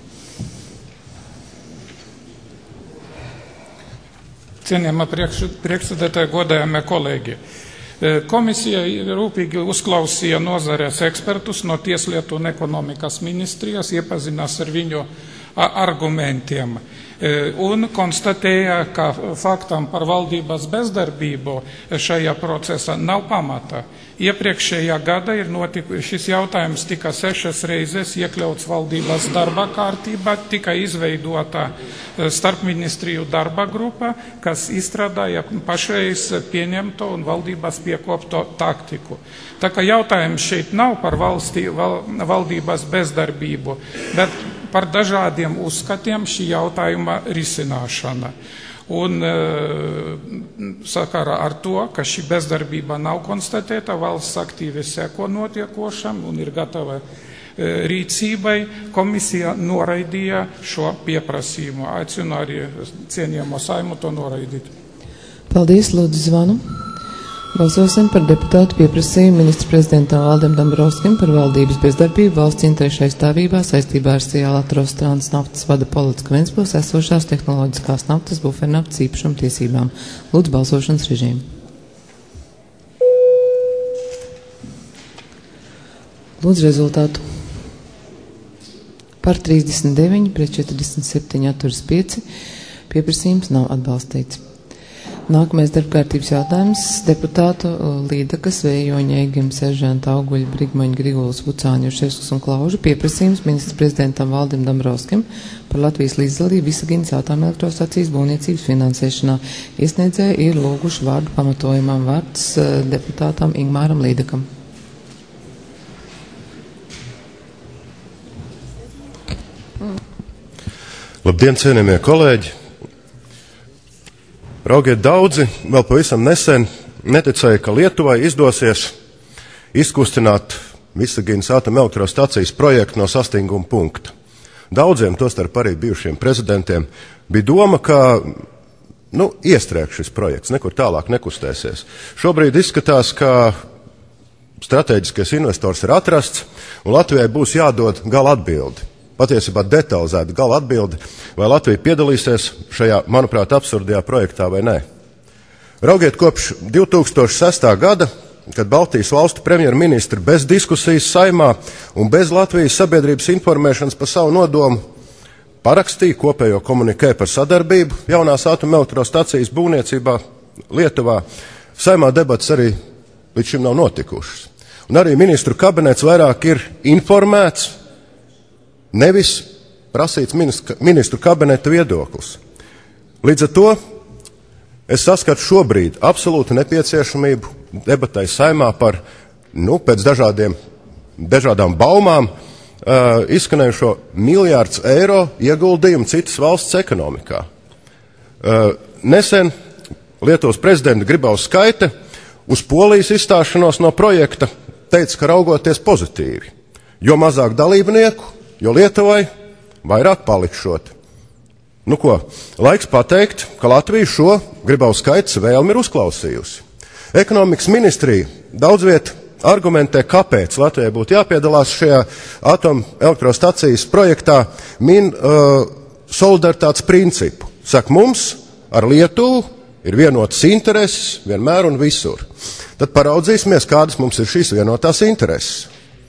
Cienījamā priekšsēdētāja, godājamie kolēģi. Komisija rūpīgi uzklausīja nozares ekspertus no Tieslietu un ekonomikas ministrijas, iepazinās ar viņu argumentiem un konstatēja, ka faktam par valdības bezdarbību šajā procesā nav pamata. Iepriekšējā gada šis jautājums tika 6 reizes iekļauts valdības darba kārtībā, tika izveidota starpministriju darba grupa, kas izstrādāja pašreiz pieņemto un valdības piekopto taktiku. Tā kā jautājums šeit nav par valdības bezdarbību, bet par dažādiem uzskatiem šī jautājuma risināšana. Un sakarā ar to, ka šī bezdarbība nav konstatēta, valsts aktīvi seko notiekošam un ir gatava rīcībai, komisija noraidīja šo pieprasījumu. Aicinu arī cienījamo Saimu to noraidīt. Paldies, lūdzu zvanu. Balsosim par deputātu pieprasījumu ministra prezidentam Valdem Dombrovskim par valdības bezdarbību valsts interešu aizstāvībā saistībā ar Sijāla Atrostrānas naftas vada Polocka Ventspils esošās tehnoloģiskās naftas bufernaftas īpašuma tiesībām. Lūdzu balsošanas režīmu. Lūdzu rezultātu. Par 39, pret 47 atturas 5. Pieprasījums nav atbalstīts. Nākamais darbkārtības jautājums deputātu Līdakas, Vējoņa, Eigim, Seržanta, Auguļa, Brigmaņa, Grigulas, Vucāņa, Juševskas un Klauža pieprasījums ministrs prezidentam Valdim Dombrovskim par Latvijas līdzdalību Visaginas atomelektrostacijas būvniecības finansēšanā. Iesniedzēji ir lūguši vārdu pamatojumam. Vārds deputātam Ingmāram Līdakam. Labdien, cienījamie kolēģi! Raugiet, daudzi vēl pavisam nesen neticēja, ka Lietuvai izdosies izkustināt Visaginas atomelektrostacijas projektu no sastinguma punkta. Daudziem, tostarp arī bijušiem prezidentiem, bija doma, ka iestrēg šis projekts, nekur tālāk nekustēsies. Šobrīd izskatās, ka strateģiskais investors ir atrasts, un Latvijai būs jādod gala atbildi. Patiesībā detalizēta gala atbildi, vai Latvija piedalīsies šajā, manuprāt, absurdajā projektā vai nē. Raugiet, kopš 2006. gada, kad Baltijas valstu premjerministri bez diskusijas Saeimā un bez Latvijas sabiedrības informēšanas par savu nodomu parakstīja kopējo komunikē par sadarbību jaunās atomelektrostacijas būvniecībā Lietuvā, Saeimā debats arī līdz šim nav notikušas. Un arī ministru kabinets vairāk ir informēts, nevis prasīts ministru kabineta viedoklis. Līdz ar to es saskatu šobrīd absolūtu nepieciešamību debatai Saeimā par, pēc dažādām baumām, izskanējušo miljārds eiro ieguldījumu citas valsts ekonomikā. Nesen Lietuvas prezidenta Grybauskaite uz Polijas izstāšanos no projekta teica, ka raugoties pozitīvi, jo mazāk dalībnieku, jo Lietuvai vairāk palikšot. Laiks pateikt, ka Latvija šo Grybauskaites vēlmi ir uzklausījusi. Ekonomikas ministrija daudz viet argumentē, kāpēc Latvijai būtu jāpiedalās šajā atomelektrostacijas projektā, min solidaritātes principu. Saka, mums ar Lietuvu ir vienotas intereses vienmēr un visur. Tad paraudzīsimies, kādas mums ir šīs vienotās intereses.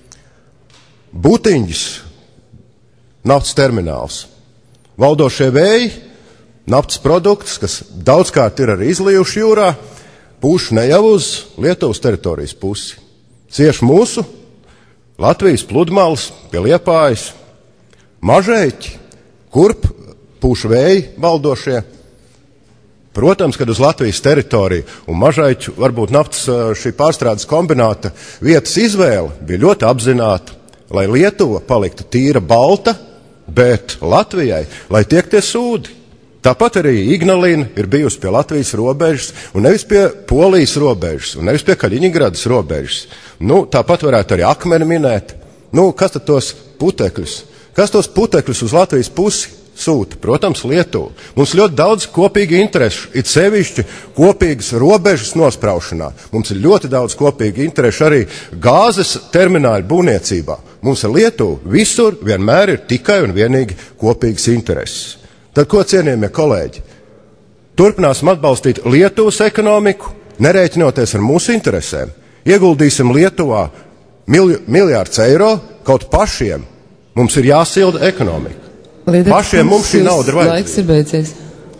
Būtiņģis, naftas termināls, valdošie vēji, naftas produkts, kas daudzkārt ir arī izlijuši jūrā, pūš ne jau uz Lietuvas teritorijas pusi. Cieši mūsu Latvijas pludmales pie Liepājas, Mažeiķi, kurp pūš vēji valdošie. Protams, kad uz Latvijas teritoriju un Mažeiķu varbūt naftas šī pārstrādes kombināta vietas izvēle bija ļoti apzināta, lai Lietuva paliktu tīra balta, bet Latvijai, lai tiek tie sūdi. Tāpat arī Ignalina ir bijusi pie Latvijas robežas, un nevis pie Polijas robežas, un nevis pie Kaļiņgradas robežas. Tāpat varētu arī Akmeni minēt. Kas tad tos putekļus? Kas tos putekļus uz Latvijas pusi sūta? Protams, Lietuva. Mums ļoti daudz kopīgi interešu, it sevišķi kopīgas robežas nospraušanā. Mums ir ļoti daudz kopīgi interešu arī gāzes termināļu būvniecībā. Mums ar Lietuvu visur vienmēr ir tikai un vienīgi kopīgas intereses. Tad ko, cienījamie kolēģi? Turpināsim atbalstīt Lietuvas ekonomiku, nerēķinoties ar mūsu interesēm. Ieguldīsim Lietuvā miljārds eiro, kaut pašiem mums ir jāsilda ekonomika. Pašiem mums šī nauda ir vajadzīga. Laiks ir beidzies.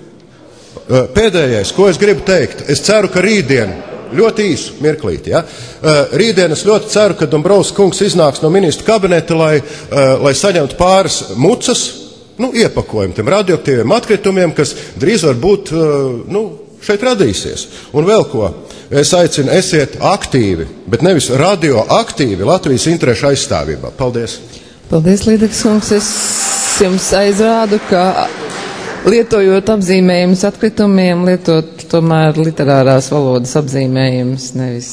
Pēdējais, ko es gribu teikt, es ceru, ka rītdien, ļoti īsu mirklīti, rītdien es ļoti ceru, ka Dombrovskis kungs iznāks no ministru kabineta, lai saņemtu pāris mucas, iepakojumu tiem radioaktīviem atkritumiem, kas drīz var būt, šeit radīsies. Un vēl ko, es aicinu, esiet aktīvi, bet nevis radioaktīvi Latvijas interešu aizstāvībā. Paldies! Paldies, Līdakas kungs. Es jums aizrādu, ka lietojot apzīmējumus atkritumiem, lietot tomēr literārās valodas apzīmējumus, nevis.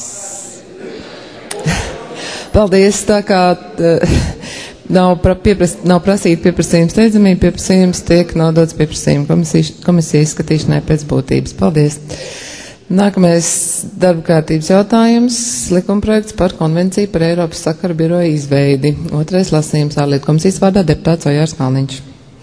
Paldies, tā kā nav prasīta pieprasījuma steidzamība, pieprasījums tiek nodots pieprasījuma komisijas skatīšanai pēc būtības. Paldies. Nākamais darba kārtības jautājums - likumprojekts par konvenciju par Eiropas sakaru biroja izveidi. Otrais lasījums ārlietu komisijas vārdā deputāts Ojārs Kalniņš.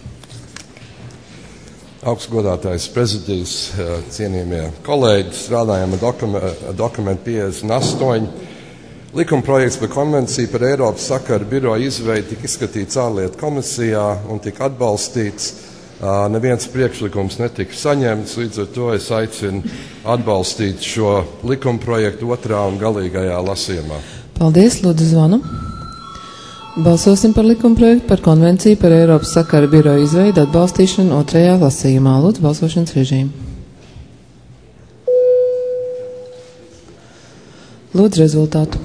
Augstgodātais prezidijs, cienījamie kolēģi, strādājam ar dokumentu 58. Likumprojekts par konvenciju par Eiropas sakaru biroja izveidi tika izskatīts ārlietu komisijā un tika atbalstīts. Neviens priekšlikums netika saņemts, līdz ar to es aicinu atbalstīt šo likumprojektu otrā un galīgajā lasījumā. Paldies, lūdzu zvanu. Balsosim par likumprojektu par konvenciju par Eiropas sakaru biroju izveidu atbalstīšanu otrajā lasījumā. Lūdzu, balsošanas režīmu. Lūdzu rezultātu.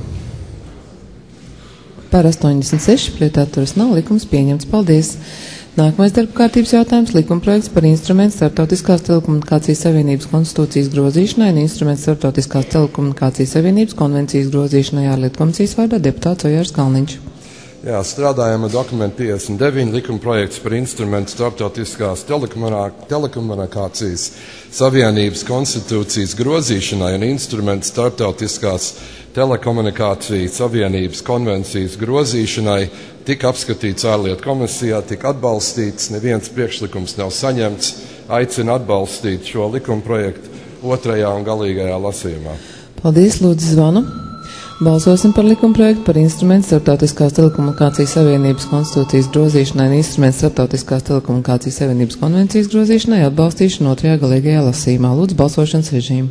Par 86, pret atturas nav, likums pieņemts. Paldies. Nākamais darba kārtības jautājums - likumprojekts par instrumentu Starptautiskās telekomunikācijas savienības konstitūcijas grozīšanai un instrumentu Starptautiskās telekomunikācijas savienības konvencijas grozīšanai ārlietu komisijas vārdā deputāts Ojārs Kalniņš. Jā, strādājam ar dokumentu 59, likumprojekts par instrumentu Starptautiskās telekomunikācijas savienības konstitūcijas grozīšanai un instrumentu Starptautiskās telekomunikācijas savienības konvencijas grozīšanai tika apskatīts ārlietu komisijā, tika atbalstīts, neviens priekšlikums nav saņemts, aicina atbalstīt šo likumprojektu otrajā un galīgajā lasījumā. Paldies, lūdzu zvanu. Balsosim par likumprojektu par instrumentu Starptautiskās telekomunikācijas savienības konstitūcijas grozīšanai un instrumentu Starptautiskās telekomunikācijas savienības konvencijas grozīšanai atbalstīšanu otrajā galīgajā lasījumā. Lūdzu balsošanas režīmu.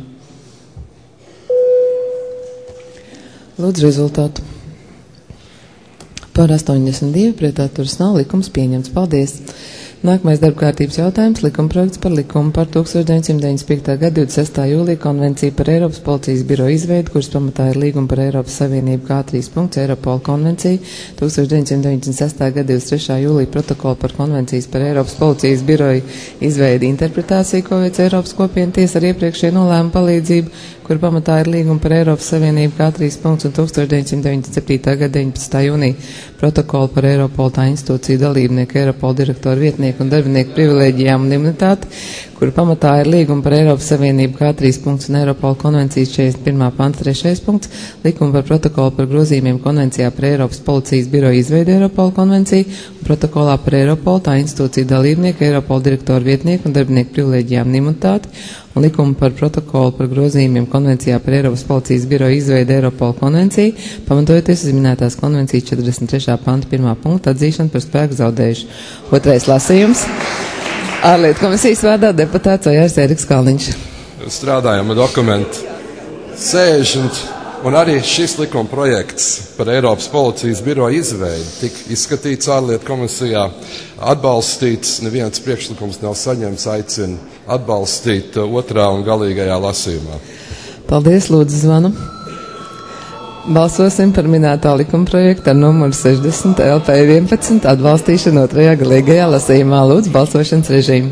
Lūdzu rezultātu. Par 82, pret atturas nav, likums pieņemts. Paldies. Nākamais darba kārtības jautājums - likumprojekts par likumu par 1995. gada 26. jūlija konvenciju par Eiropas policijas biroju izveidu, kuras pamatā ir līguma par Eiropas Savienību K3 punkts, Eiropola konvencija, 1996. gada 23. jūlija protokolu par konvencijas par Eiropas policijas biroju izveidu interpretāciju, ko veic Eiropas kopienu tiesa ar iepriekšēju nolēmu palīdzību, kur pamatā ir līguma par Eiropas Savienību K3 punkts un 1997. gada 19. jūnija protokolu par Eiropola tā institūciju dalībnieku, Eiropola direktoru vietnieku un darbinieku privilēģijām un imunitāti, kur pamatā ir līguma par Eiropas Savienību K3 punkts un Eiropola konvencijas 41. panta 3. punkts, likuma par protokolu par grozījumiem konvencijā par Eiropas policijas biroju izveidu Eiropola konvenciju un protokolā par Eiropola tā institūciju dalībnieku, Eiropola direktoru vietnieku un darbinieku privilēģijām un imunitāti, un likuma par protokolu par grozījumiem konvencijā par Eiropas policijas biroju izveidu Eiropola konvenciju, pamatojoties uz minētās konvencijas 43. panta 1. punkta atzīšanu par spēku zaudējuši. Otrais lasījums. Ārlietu komisijas vārdā deputāts Ojārs Ēriks Kalniņš. Strādājam ar dokumentu 60, un arī šis likuma projekts par Eiropas policijas biroju izveidu tika izskatīts ārlietu komisijā, atbalstīts, neviens priekšlikums nav saņemts, aicina atbalstīt otrā un galīgajā lasījumā. Paldies, lūdzu zvanu. Balsosim par minētā likumprojektu ar numuru 60 LP11 atbalstīšanu otrajā galīgajā lasījumā. Lūdzu balsošanas režīmu.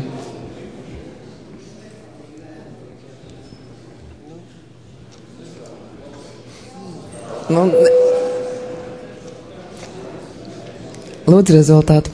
Lūdzu rezultātu.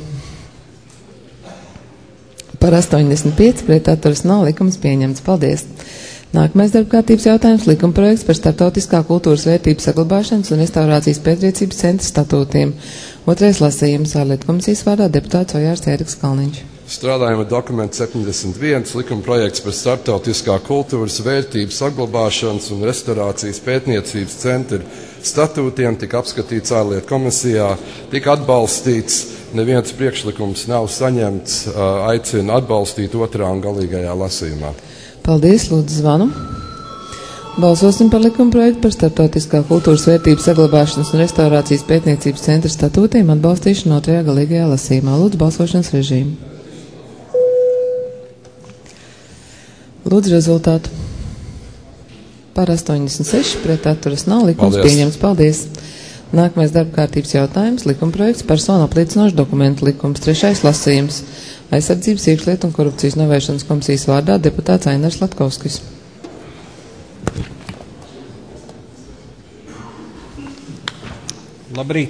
Par 85 pret atturas nav, likums pieņemts. Paldies. Nākamais darba kārtības jautājums - likumprojekts par starptautiskā kultūras vērtību saglabāšanas un restaurācijas pētniecības centra statūtiem. Otrais lasījums - ārlietu komisijas vārdā deputāts Ojārs Ēriks Kalniņš. Strādājam ar dokumentu 71, likumprojekts par starptautiskā kultūras vērtību saglabāšanas un restaurācijas pētniecības centra statūtiem, tika apskatīts ārlietu komisijā, tika atbalstīts, neviens priekšlikums nav saņemts, aicina atbalstīt otrā un galīgajā lasījumā. Paldies, lūdzu zvanu. Balsosim par likumprojektu par starptautiskā kultūras vērtību saglabāšanas un restaurācijas pētniecības centra statūtiem atbalstīšanu otrajā galīgajā lasījumā. Lūdzu balsošanas režīmu. Lūdzu rezultātu. Par 86 pret atturas nav, likums pieņemts. Paldies. Nākamais darba kārtības jautājums - likumprojekts personu apliecinošu dokumentu likums. Trešais lasījums - aizsardzības, iekšlietu un korupcijas novēršanas komisijas vārdā deputāts Ainars Latkovskis. Labrīt!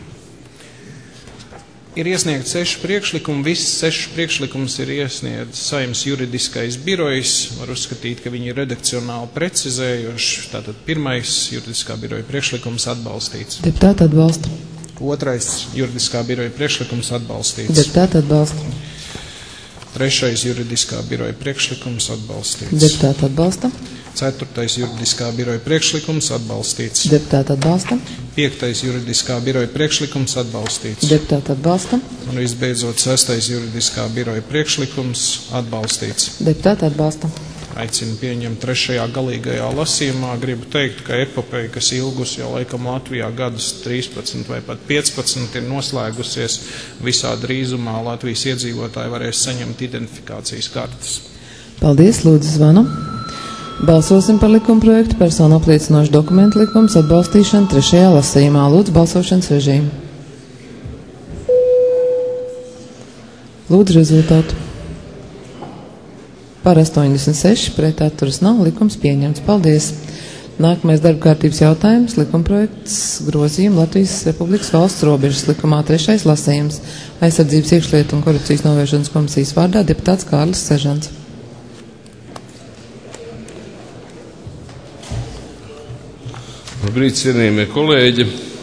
Ir iesniegts 6 priekšlikumi, viss 6 priekšlikumus ir iesniegts Saeimas juridiskais birojs. Var uzskatīt, ka viņi ir redakcionāli precizējoši. Tātad pirmais juridiskā biroja priekšlikums atbalstīts. Deputāti atbalsta. Otrais juridiskā biroja priekšlikums atbalstīts. Deputāti atbalsta. Trešais juridiskā biroja priekšlikums atbalstīts. Deputāti atbalsta. Ceturtais juridiskā biroja priekšlikums atbalstīts. Deputāti atbalsta. 5. juridiskā biroja priekšlikums atbalstīts. Deputāti atbalsta. Un visbeidzot 6. juridiskā biroja priekšlikums atbalstīts. Deputāti atbalsta. Aicinu pieņemt 3. galīgajā lasījumā. Gribu teikt, ka epopeja, kas ilgus jau laikam Latvijā gadus 13 vai pat 15 ir noslēgusies, visā drīzumā Latvijas iedzīvotāji varēs saņemt identifikācijas kartes. Paldies, lūdzu zvanu. Balsosim par likumprojektu personu apliecinošu dokumentu likums atbalstīšanu 3. lasījumā. Lūdzu balsošanas režīmu. Lūdzu rezultātu. Par 86, pret atturas nav, likums pieņemts. Paldies. Nākamais darba kārtības jautājums - likumprojekts grozījuma Latvijas Republikas valsts robežas likumā 3. lasījums. Aizsardzības iekšlietu un korupcijas novēršanas komisijas vārdā deputāts Kārlis Sežants. Labrīt, cienījamie kolēģi.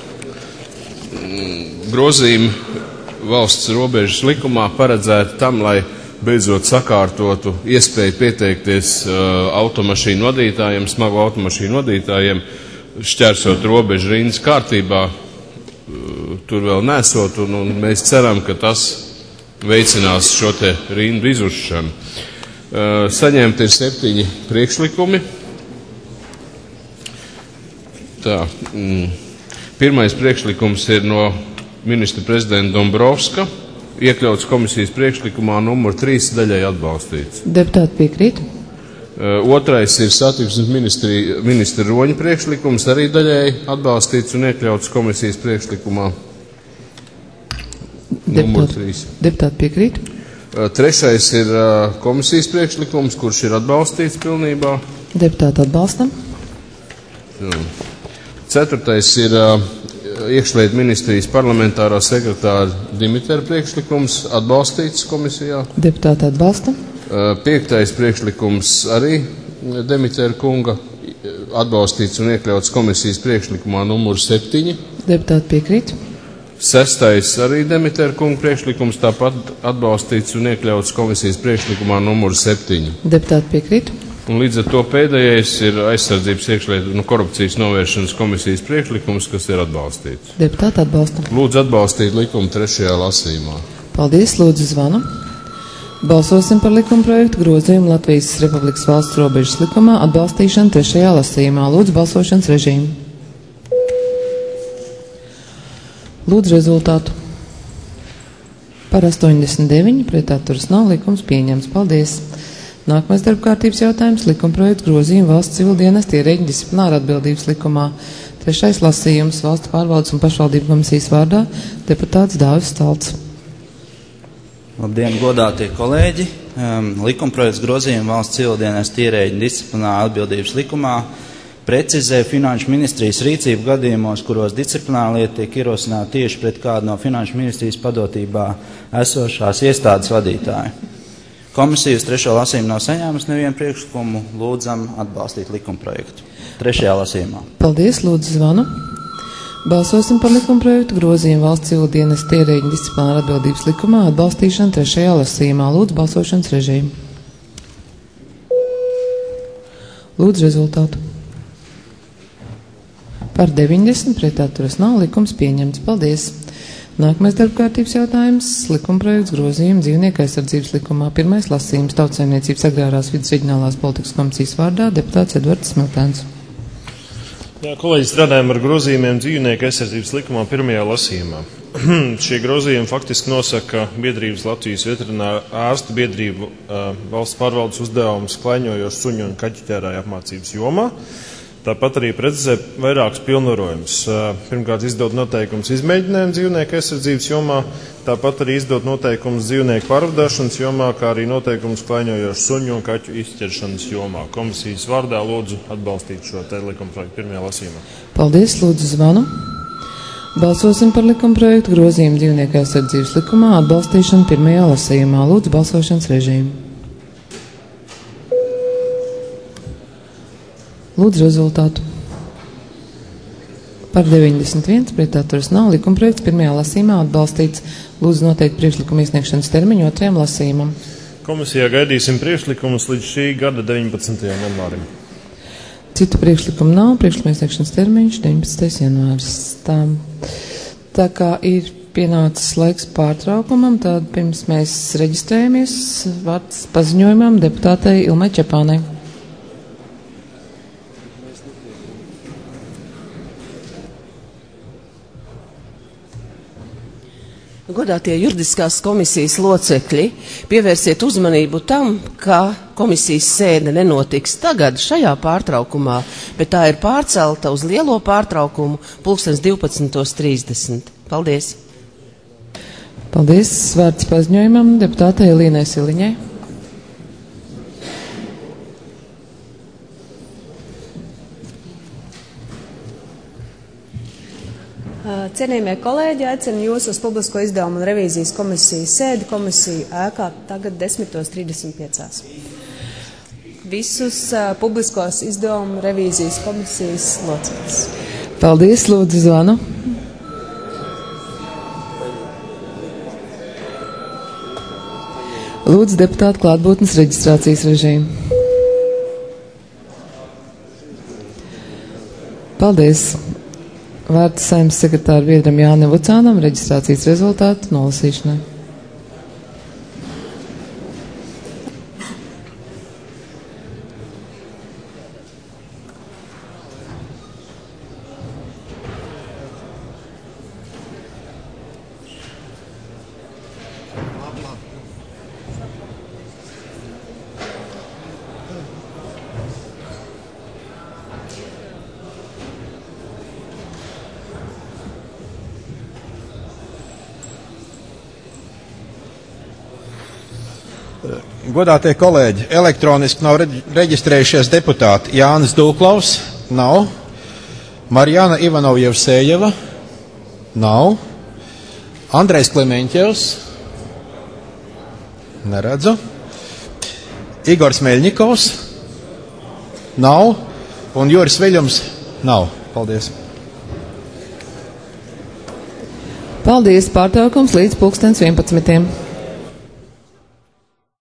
Grozījumi valsts robežas likumā paredzēti tam, lai beidzot sakārtotu iespēju pieteikties automašīnu vadītājiem, smagu automašīnu vadītājiem, šķērsot robežu rindas kārtībā, tur vēl nesot, un mēs ceram, ka tas veicinās šo te rindu izušanu. Saņemti ir 7 priekšlikumi. Tā, pirmais priekšlikums ir no ministra prezidenta Dombrovska, iekļauts komisijas priekšlikumā numur 3 daļai atbalstīts. Deputāti piekrīt. Otrais ir satiksmes ministra Roņa priekšlikums, arī daļai atbalstīts un iekļauts komisijas priekšlikumā numur 3. Deputāti piekrīt. Trešais ir komisijas priekšlikums, kurš ir atbalstīts pilnībā. Deputāti atbalstam. Ceturtais ir iekšlietu ministrijas parlamentārā sekretāra Dimitra priekšlikums, atbalstīts komisijā. Deputāti atbalsta. 5. priekšlikums arī Dimitra kunga, atbalstīts un iekļauts komisijas priekšlikumā numur 7. Deputāti piekrīt. 6. arī Dimitra kunga priekšlikums, tāpat atbalstīts un iekļauts komisijas priekšlikumā numur 7. Deputāti piekrīt. Un līdz ar to pēdējais ir aizsardzības iekšlietu un korupcijas novēršanas komisijas priekšlikums, kas ir atbalstīts. Deputāti atbalsta. Lūdzu atbalstīt likumu 3. lasījumā. Paldies, lūdzu zvanu. Balsosim par likumprojektu grozījumu Latvijas Republikas valsts robežas likumā atbalstīšanu 3. lasījumā. Lūdzu balsošanas režīmu. Lūdzu rezultātu. Par 89, pret atturas nav, likums pieņemts. Paldies. Nākamais darba kārtības jautājums - likumprojekts grozījuma valsts civildienas ierēģņu disciplināra atbildības likumā. 3. lasījums valsts pārvaldes un pašvaldību komisijas vārdā deputāts Dāvis Stalts. Labdien, godātie kolēģi! Likumprojekts grozījuma valsts civildienas ierēģņu disciplināra atbildības likumā precizē Finanšu ministrijas rīcību gadījumos, kuros disciplināra lieta tiek ierosināta tieši pret kādu no Finanšu ministrijas padotībā esošās iestādes vadītāju. Komisija uz 3. lasījumu nav saņēmusi nevienu priekšlikumu, lūdzam atbalstīt likumprojektu 3. lasījumā. Paldies, lūdzu zvanu. Balsosim par likumprojektu grozījumu valsts civildienas ierēģņu disciplināra atbildības likumā atbalstīšanu 3. lasījumā. Lūdzu balsošanas režīmu. Lūdzu rezultātu. Par 90, pret atturas nav, likums pieņemts. Paldies. Nākamais darba kārtības jautājums - likumprojekts grozījuma dzīvnieku aizsardzības likumā. 1. lasījums Tautsaimniecības agrārās vidas reģionālās politikas komisijas vārdā deputāts Edvards Smiltēns. Jā, kolēģi, strādājam ar grozījumiem dzīvnieku aizsardzības likumā 1. lasījumā. Šie grozījumi faktiski nosaka biedrības Latvijas veterinārā ārstu biedrību valsts pārvaldes uzdevumus klaiņojošu suņu un kaķu ķērāju apmācības jomā. Tāpat arī precizē vairākus pilnvarojumus. Pirmkārt, izdot noteikumus izmēģinājumu dzīvnieku aizsardzības jomā, tāpat arī izdot noteikumus dzīvnieku pārvadāšanas jomā, kā arī noteikumus klaiņojošu suņu un kaķu izķeršanas jomā. Komisijas vārdā lūdzu atbalstīt šo te likumprojektu 1. lasījumā. Paldies, lūdzu zvanu. Balsosim par likumprojektu grozījumu dzīvnieku aizsardzības likumā atbalstīšanu 1. lasījumā. Lūdzu balsošanas režīmu. Lūdzu rezultātu. Par 91, pret atturas nav, likumprojekts 1. lasījumā atbalstīts. Lūdzu noteikt priekšlikumu iesniegšanas termiņu 2. lasījumam. Komisijā gaidīsim priekšlikumus līdz šī gada 19. janvārim. Citu priekšlikumu nav. Priekšlikuma iesniegšanas termiņš 19. janvāris. Tā kā ir pienācis laiks pārtraukumam, tad pirms mēs reģistrējamies, vārds paziņojumam deputātei Ilmai Čepānei. Godātie juridiskās komisijas locekļi, pievērsiet uzmanību tam, ka komisijas sēde nenotiks tagad šajā pārtraukumā, bet tā ir pārcelta uz lielo pārtraukumu 12:30. Paldies! Paldies! Vārds paziņojumam deputātei Elīnai Siliņai. Cienījamie kolēģi, aicinu jūs uz publisko izdevumu un revīzijas komisijas sēdi komisiju ēkā tagad 10:35. Visus publiskos izdevumu revīzijas komisijas locekļus. Paldies, lūdzu zvanu. Lūdzu deputātu klātbūtnes reģistrācijas režīmu. Paldies. Vārds Saeimas sekretāra biedram Jānim Vucānam reģistrācijas rezultātu nolasīšanai. Godātie kolēģi, elektroniski nav reģistrējušies deputāti Jānis Dūklaus, nav, Marijana Ivanova-Jevsejeva, nav, Andrejs Klemeņķevs, neredzu, Igors Meļņikovs, nav, un Juris Veļums nav. Paldies. Paldies, pārtraukums līdz 11:00.